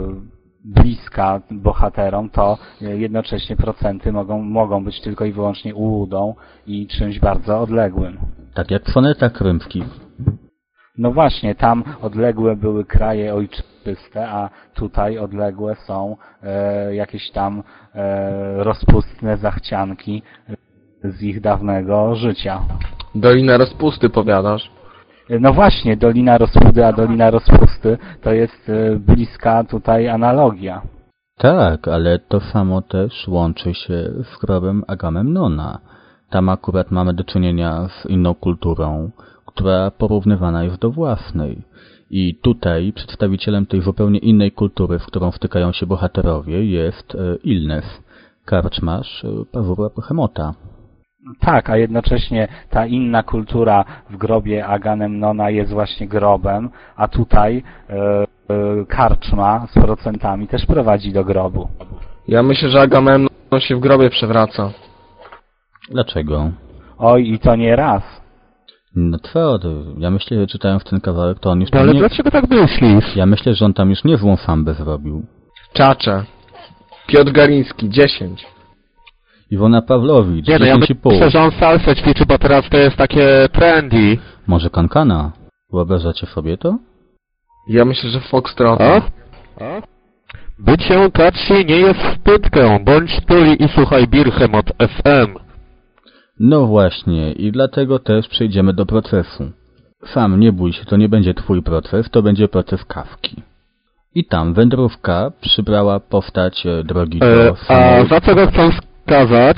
bliska bohaterom, to jednocześnie procenty mogą, mogą być tylko i wyłącznie ułudą i czymś bardzo odległym. Tak jak w sonetach krymskich. No właśnie, tam odległe były kraje ojczyste, a tutaj odległe są e, jakieś tam e, rozpustne zachcianki z ich dawnego życia. Dolina Rozpusty powiadasz? No właśnie, Dolina Rozpudy, a Dolina Rozpusty to jest e, bliska tutaj analogia. Tak, ale to samo też łączy się z grobem Agamemnona. Tam akurat mamy do czynienia z inną kulturą, która porównywana jest do własnej. I tutaj przedstawicielem tej zupełnie innej kultury, w którą wtykają się bohaterowie, jest Ilnes, karczmarz Pawła Prochemota. Tak, a jednocześnie ta inna kultura w grobie Agamemnona jest właśnie grobem, a tutaj e, e, karczma z procentami też prowadzi do grobu. Ja myślę, że Agamemnon się w grobie przewraca. Dlaczego? Oj, i to nie raz. No co, ja myślę, że czytając ten kawałek, to on już No tam ale nie... dlaczego tak myślisz? Ja myślę, że on tam już niezłą sambę zrobił. Czacze. Piotr Galiński, dziesięć. Iwona Pawlowicz, Nie no, ja dziesięć i pół. myślę, że on salsę ćwiczy, bo teraz to jest takie trendy. Może kankana? Wyobrażacie sobie to? Ja myślę, że Foxtrot. A? A? Bycie Kaci nie jest wstydką. Bądź tuli i słuchaj Birchem od F M. No właśnie, i dlatego też przejdziemy do procesu. Sam nie bój się, to nie będzie twój proces, to będzie proces Kafki. I tam wędrówka przybrała postać drogi do E, a samej... za co go chcą skazać?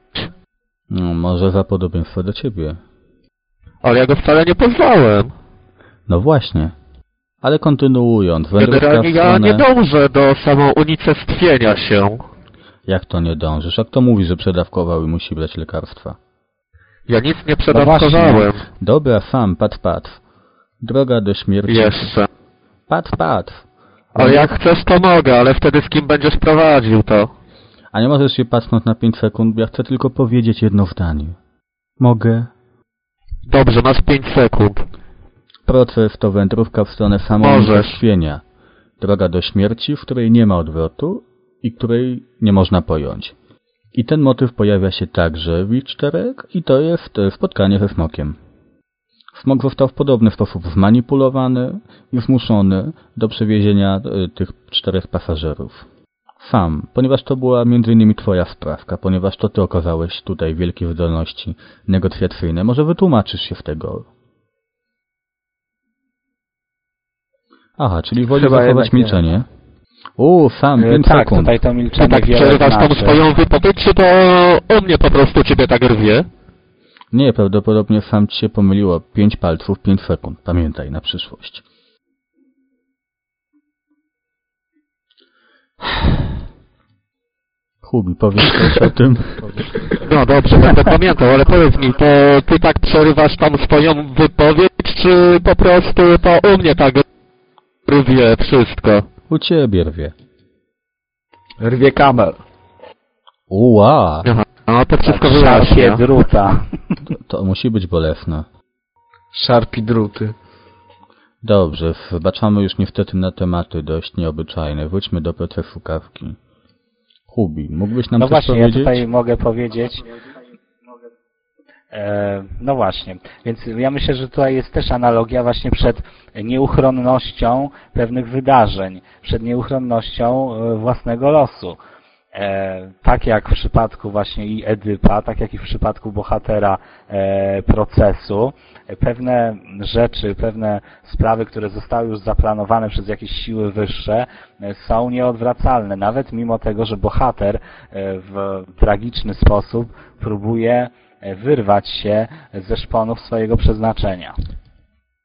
No, może za podobieństwo do ciebie. Ale ja go wcale nie poznałem. No właśnie. Ale kontynuując, wędrówka w Generalnie ja stronę... nie dążę do samounicestwienia się. Jak to nie dążysz? Jak to mówi, że przedawkował i musi brać lekarstwa? Ja nic nie przedawkowałem. Dobra, sam, pat, pat. Droga do śmierci. Jeszcze. Pat, pat. Ale jak chcesz, to mogę, ale wtedy z kim będziesz prowadził to? A nie możesz się patrząc na pięć sekund, ja chcę tylko powiedzieć jedno zdanie. Mogę? Dobrze, masz pięć sekund. Proces to wędrówka w stronę samounicestwienia. Droga do śmierci, w której nie ma odwrotu i której nie można pojąć. I ten motyw pojawia się także w ich czterech i to jest spotkanie ze smokiem. Smok został w podobny sposób zmanipulowany i zmuszony do przewiezienia tych czterech pasażerów. Sam, ponieważ to była między innymi twoja sprawka, ponieważ to ty okazałeś tutaj wielkie zdolności negocjacyjne, może wytłumaczysz się z tego. Aha, czyli woli Chyba zachować milczenie. Nie. Uuu, sam, E, pięć tak, sekund. tutaj to milczenie Ty tak wiele przerywasz tą znaczy. swoją wypowiedź, czy to u mnie po prostu ciebie tak rwie? Nie, prawdopodobnie sam ci się pomyliło. Pięć palców, pięć sekund. Pamiętaj na przyszłość. Hubi, powiedz coś o tym. No dobrze, będę pamiętał, ale powiedz mi, to ty tak przerywasz tam swoją wypowiedź, czy po prostu to u mnie tak rwie wszystko? U ciebie rwie. Rwie kabel. Uła! Aha, no to wszystko Szarpie wyjaśnia. druta. To, to musi być bolesne. Szarpi druty. Dobrze, wbaczamy już niestety na tematy dość nieobyczajne. Wróćmy do procesu Kawki. Hubi, mógłbyś nam No coś właśnie, powiedzieć? ja tutaj mogę powiedzieć. E, no właśnie, więc ja myślę, że tutaj jest też analogia właśnie przed nieuchronnością pewnych wydarzeń, przed nieuchronnością e, własnego losu. E, tak jak w przypadku właśnie i Edypa, tak jak i w przypadku bohatera e, procesu, e, pewne rzeczy, pewne sprawy, które zostały już zaplanowane przez jakieś siły wyższe, e, są nieodwracalne, nawet mimo tego, że bohater e, w tragiczny sposób próbuje e, wyrwać się ze szponów swojego przeznaczenia.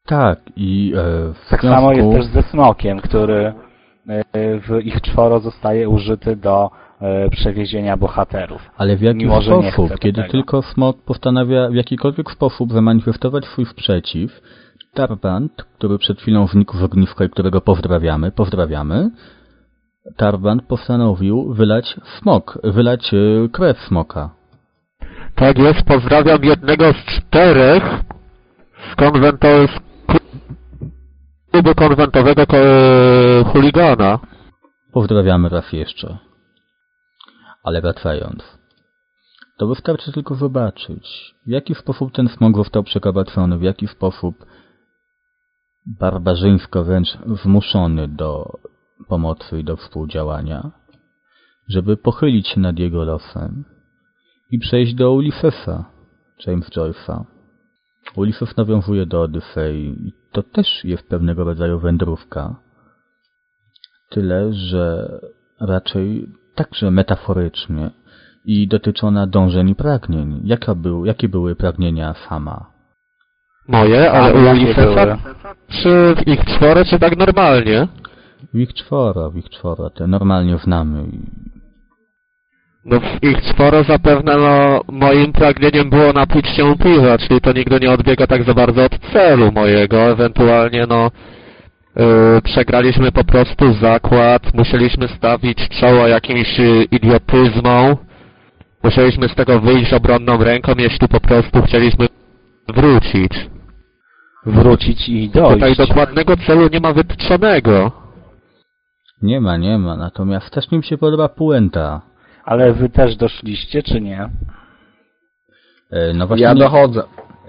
Tak, i e, w Tak związku... samo jest też ze smokiem, który e, w ich czworo zostaje użyty do e, przewiezienia bohaterów. Ale w jaki Mimo, że nie sposób? chce Kiedy tego. tylko smok postanawia w jakikolwiek sposób zamanifestować swój sprzeciw, Tarband, który przed chwilą wnikł w ognisko i którego pozdrawiamy, pozdrawiamy, Tarband postanowił wylać smok, wylać e, krew smoka. Tak jest, pozdrawiam jednego z czterech z konwento... z klubu konwentowego ko... chuligana. Pozdrawiamy raz jeszcze. Ale wracając, to wystarczy tylko zobaczyć, w jaki sposób ten smok został przekabacony, w jaki sposób barbarzyńsko wręcz zmuszony do pomocy i do współdziałania, żeby pochylić się nad jego losem i przejść do Ulyssesa, James Joyce'a. Ulysses nawiązuje do Odysei i to też jest pewnego rodzaju wędrówka. Tyle, że raczej także metaforycznie i dotyczona dążeń i pragnień. Jaka był, jakie były pragnienia sama? Moje, ale A, u jakie Ulyssesa były? przy w ich czworo czy tak normalnie? W ich czworo, w ich czworo, te normalnie znamy. No w ich czworo zapewne no, moim pragnieniem było napić się piwa, czyli to nigdy nie odbiega tak za bardzo od celu mojego, ewentualnie no yy, przegraliśmy po prostu zakład, musieliśmy stawić czoło jakimś yy, idiotyzmom, musieliśmy z tego wyjść obronną ręką, jeśli po prostu chcieliśmy wrócić. Wrócić i dojść. Tutaj dokładnego celu nie ma wytyczonego. Nie ma, nie ma, natomiast też mi się podoba puenta. Ale wy też doszliście, czy nie? E, no właśnie Ja nie... dochodzę.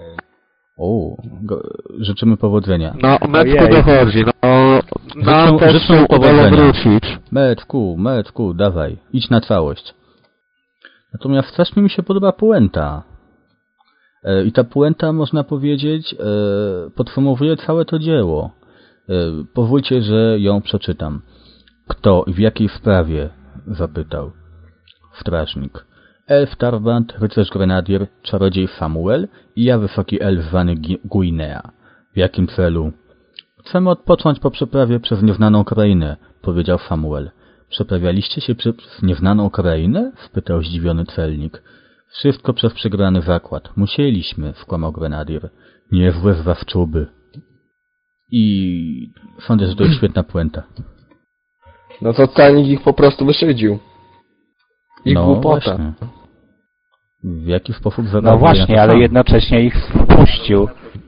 O, go... życzymy powodzenia. No, Mecku Ojej. dochodzi, no, nam Życzę- też życzę się udało powodzenia. wrócić. Meczku, meczku, dawaj, idź na całość. Natomiast strasznie mi się podoba puenta. E, I ta puenta, można powiedzieć, e, podsumowuje całe to dzieło. E, pozwólcie, że ją przeczytam. Kto i w jakiej sprawie? Zapytał strażnik. Elf Tarband, rycerz grenadier, czarodziej Samuel i ja wysoki elf zwany Guinea. W jakim celu? Chcemy odpocząć po przeprawie przez nieznaną krainę, powiedział Samuel. Przeprawialiście się przez nieznaną krainę? Spytał zdziwiony celnik. Wszystko przez przegrany zakład. Musieliśmy, skłamał grenadier. Niezłe z was czuby. I sądzę, że to jest świetna puenta. No to celnik ich po prostu wyszydził. Ich no głupota. właśnie. W jaki sposób No zareaguje właśnie, na to ale sam? jednocześnie ich wpuścił.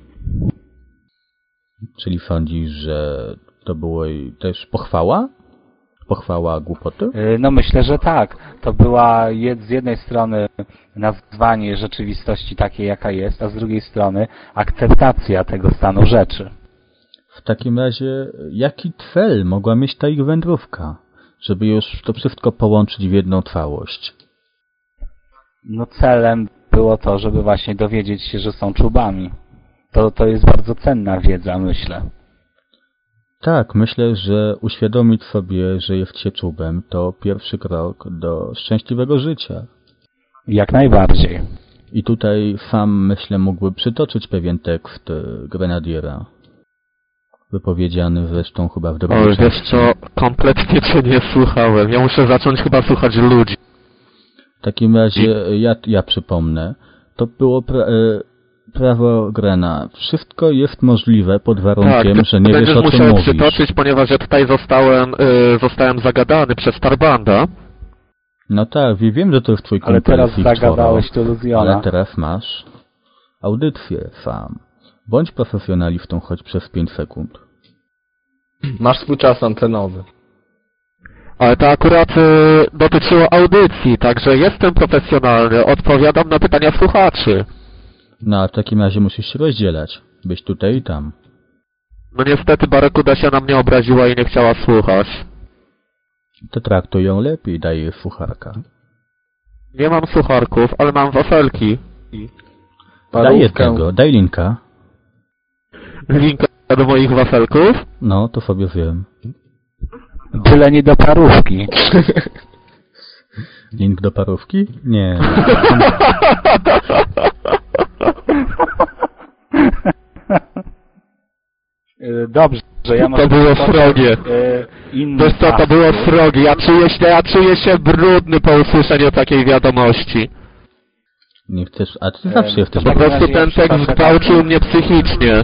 Czyli sądzisz, że to było i też pochwała? Pochwała głupoty? Y, No myślę, że tak. To była jed, z jednej strony nazwanie rzeczywistości takiej, jaka jest, a z drugiej strony akceptacja tego stanu rzeczy. W takim razie, jaki cel mogła mieć ta ich wędrówka? Żeby już to wszystko połączyć w jedną całość. No celem było to, żeby właśnie dowiedzieć się, że są czubami. To, to jest bardzo cenna wiedza, myślę. Tak, myślę, że uświadomić sobie, że jest się czubem, to pierwszy krok do szczęśliwego życia. Jak najbardziej. I tutaj sam, myślę, mógłby przytoczyć pewien tekst e, grenadiera. Wypowiedziany zresztą chyba w drugiej O, wiesz części. co, kompletnie cię nie słuchałem. Ja muszę zacząć chyba słuchać ludzi. W takim razie ja, ja przypomnę. To było pra, e, prawo Grena. Wszystko jest możliwe pod warunkiem, Tak, że nie wiesz, będziesz o czym musiał mówisz. przytoczyć, ponieważ ja tutaj zostałem, y, zostałem zagadany przez Tarbanda. No tak, wie- wiem, że to jest twój Ale kumpel teraz Fixoro, zagadałeś tu Luziona. ale teraz masz audycję sam. Bądź profesjonalistą choć przez pięć sekund. Masz swój czas antenowy. Ale to akurat y, dotyczyło audycji, także jestem profesjonalny, odpowiadam na pytania słuchaczy. No a w takim razie musisz się rozdzielać. Być tutaj i tam. No niestety Barakuda się na mnie obraziła i nie chciała słuchać. To traktuj ją lepiej, daj jej fucharka. Nie mam sucharków, ale mam wafelki. Daj Parówkę. jednego, daj linka. Linka do moich wafelków? No, to sobie wiem. Byle nie do parówki. Link do parówki? Nie. Dobrze, że ja może... To było srogie. Inny Wiesz co, to było srogie. Ja czuję się, ja czuję się brudny po usłyszeniu takiej wiadomości. Nie chcesz... A ty zawsze jesteś... Po prostu ten tekst zgwałcił mnie psychicznie.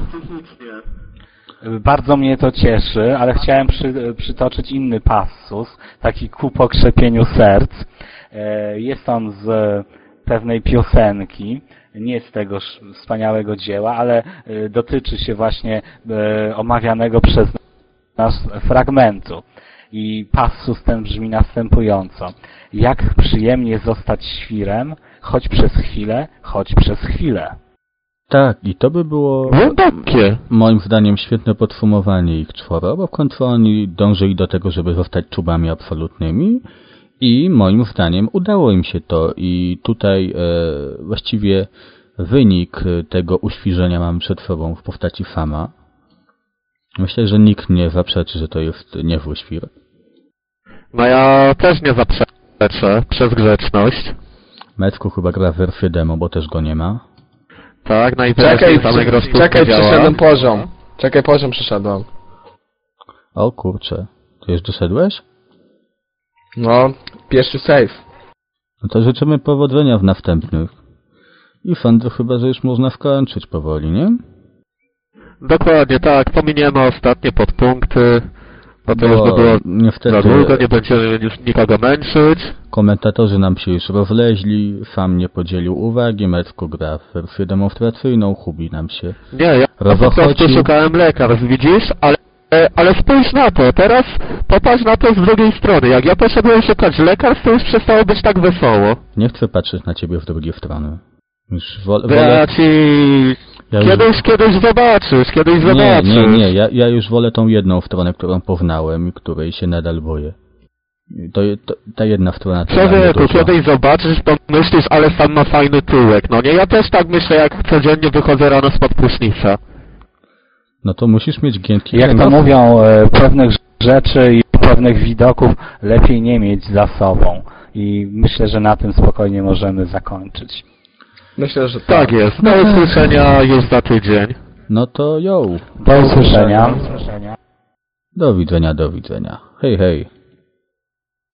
Bardzo mnie to cieszy, ale chciałem przy, przytoczyć inny passus, taki ku pokrzepieniu serc. Jest on z pewnej piosenki, nie z tego wspaniałego dzieła, ale dotyczy się właśnie omawianego przez nas fragmentu. I passus ten brzmi następująco. Jak przyjemnie zostać świrem, choć przez chwilę, choć przez chwilę. Tak, i to by było Głębokie. moim zdaniem świetne podsumowanie ich czworo, bo w końcu oni dążyli do tego, żeby zostać czubami absolutnymi i moim zdaniem udało im się to i tutaj e, właściwie wynik tego uświżenia mamy przed sobą w postaci Fama. Myślę, że nikt nie zaprzeczy, że to jest niezły świr. No ja też nie zaprzeczę, przez grzeczność. Metku chyba gra w wersję demo, bo też go nie ma. Tak, najwyraźniej samego rozpustku czekaj, działa. przeszedłem poziom. Czekaj, poziom przeszedłem. O kurczę, ty już doszedłeś? No, pierwszy save. No to życzymy powodzenia w następnych. I sądzę chyba, że już można skończyć powoli, nie? Dokładnie, tak. Pominiemy ostatnie podpunkty. Bo to już by było niestety za długo, nie będziemy już nikogo męczyć. Komentatorzy nam się już rozleźli, sam nie podzielił uwagi, Metku gra w wersję demonstracyjną, Hubi nam się Nie, ja po prostu szukałem lekarstw, widzisz? Ale, ale spójrz na to, teraz popatrz na to z drugiej strony. Jak ja poszedłem szukać lekarstw, to już przestało być tak wesoło. Nie chcę patrzeć na ciebie w drugie strony. Już wolę... Ja ci... Ja kiedyś, już... kiedyś zobaczysz, kiedyś nie, zobaczysz. Nie, nie, nie, ja, ja już wolę tą jedną stronę, którą poznałem i której się nadal boję. To, to, ta jedna strona... Człowieku, kiedyś zobaczysz, pomyślisz, ale sam ma fajny tyłek. No nie, ja też tak myślę, jak codziennie wychodzę rano spod płucznicza. No to musisz mieć giętki. Jak to mówią, e, pewnych rzeczy i pewnych widoków lepiej nie mieć za sobą. I myślę, że na tym spokojnie możemy zakończyć. Myślę, że tak. Tak jest. Do usłyszenia już za tydzień. No to yo. Do usłyszenia. Do widzenia, do widzenia. Hej, hej.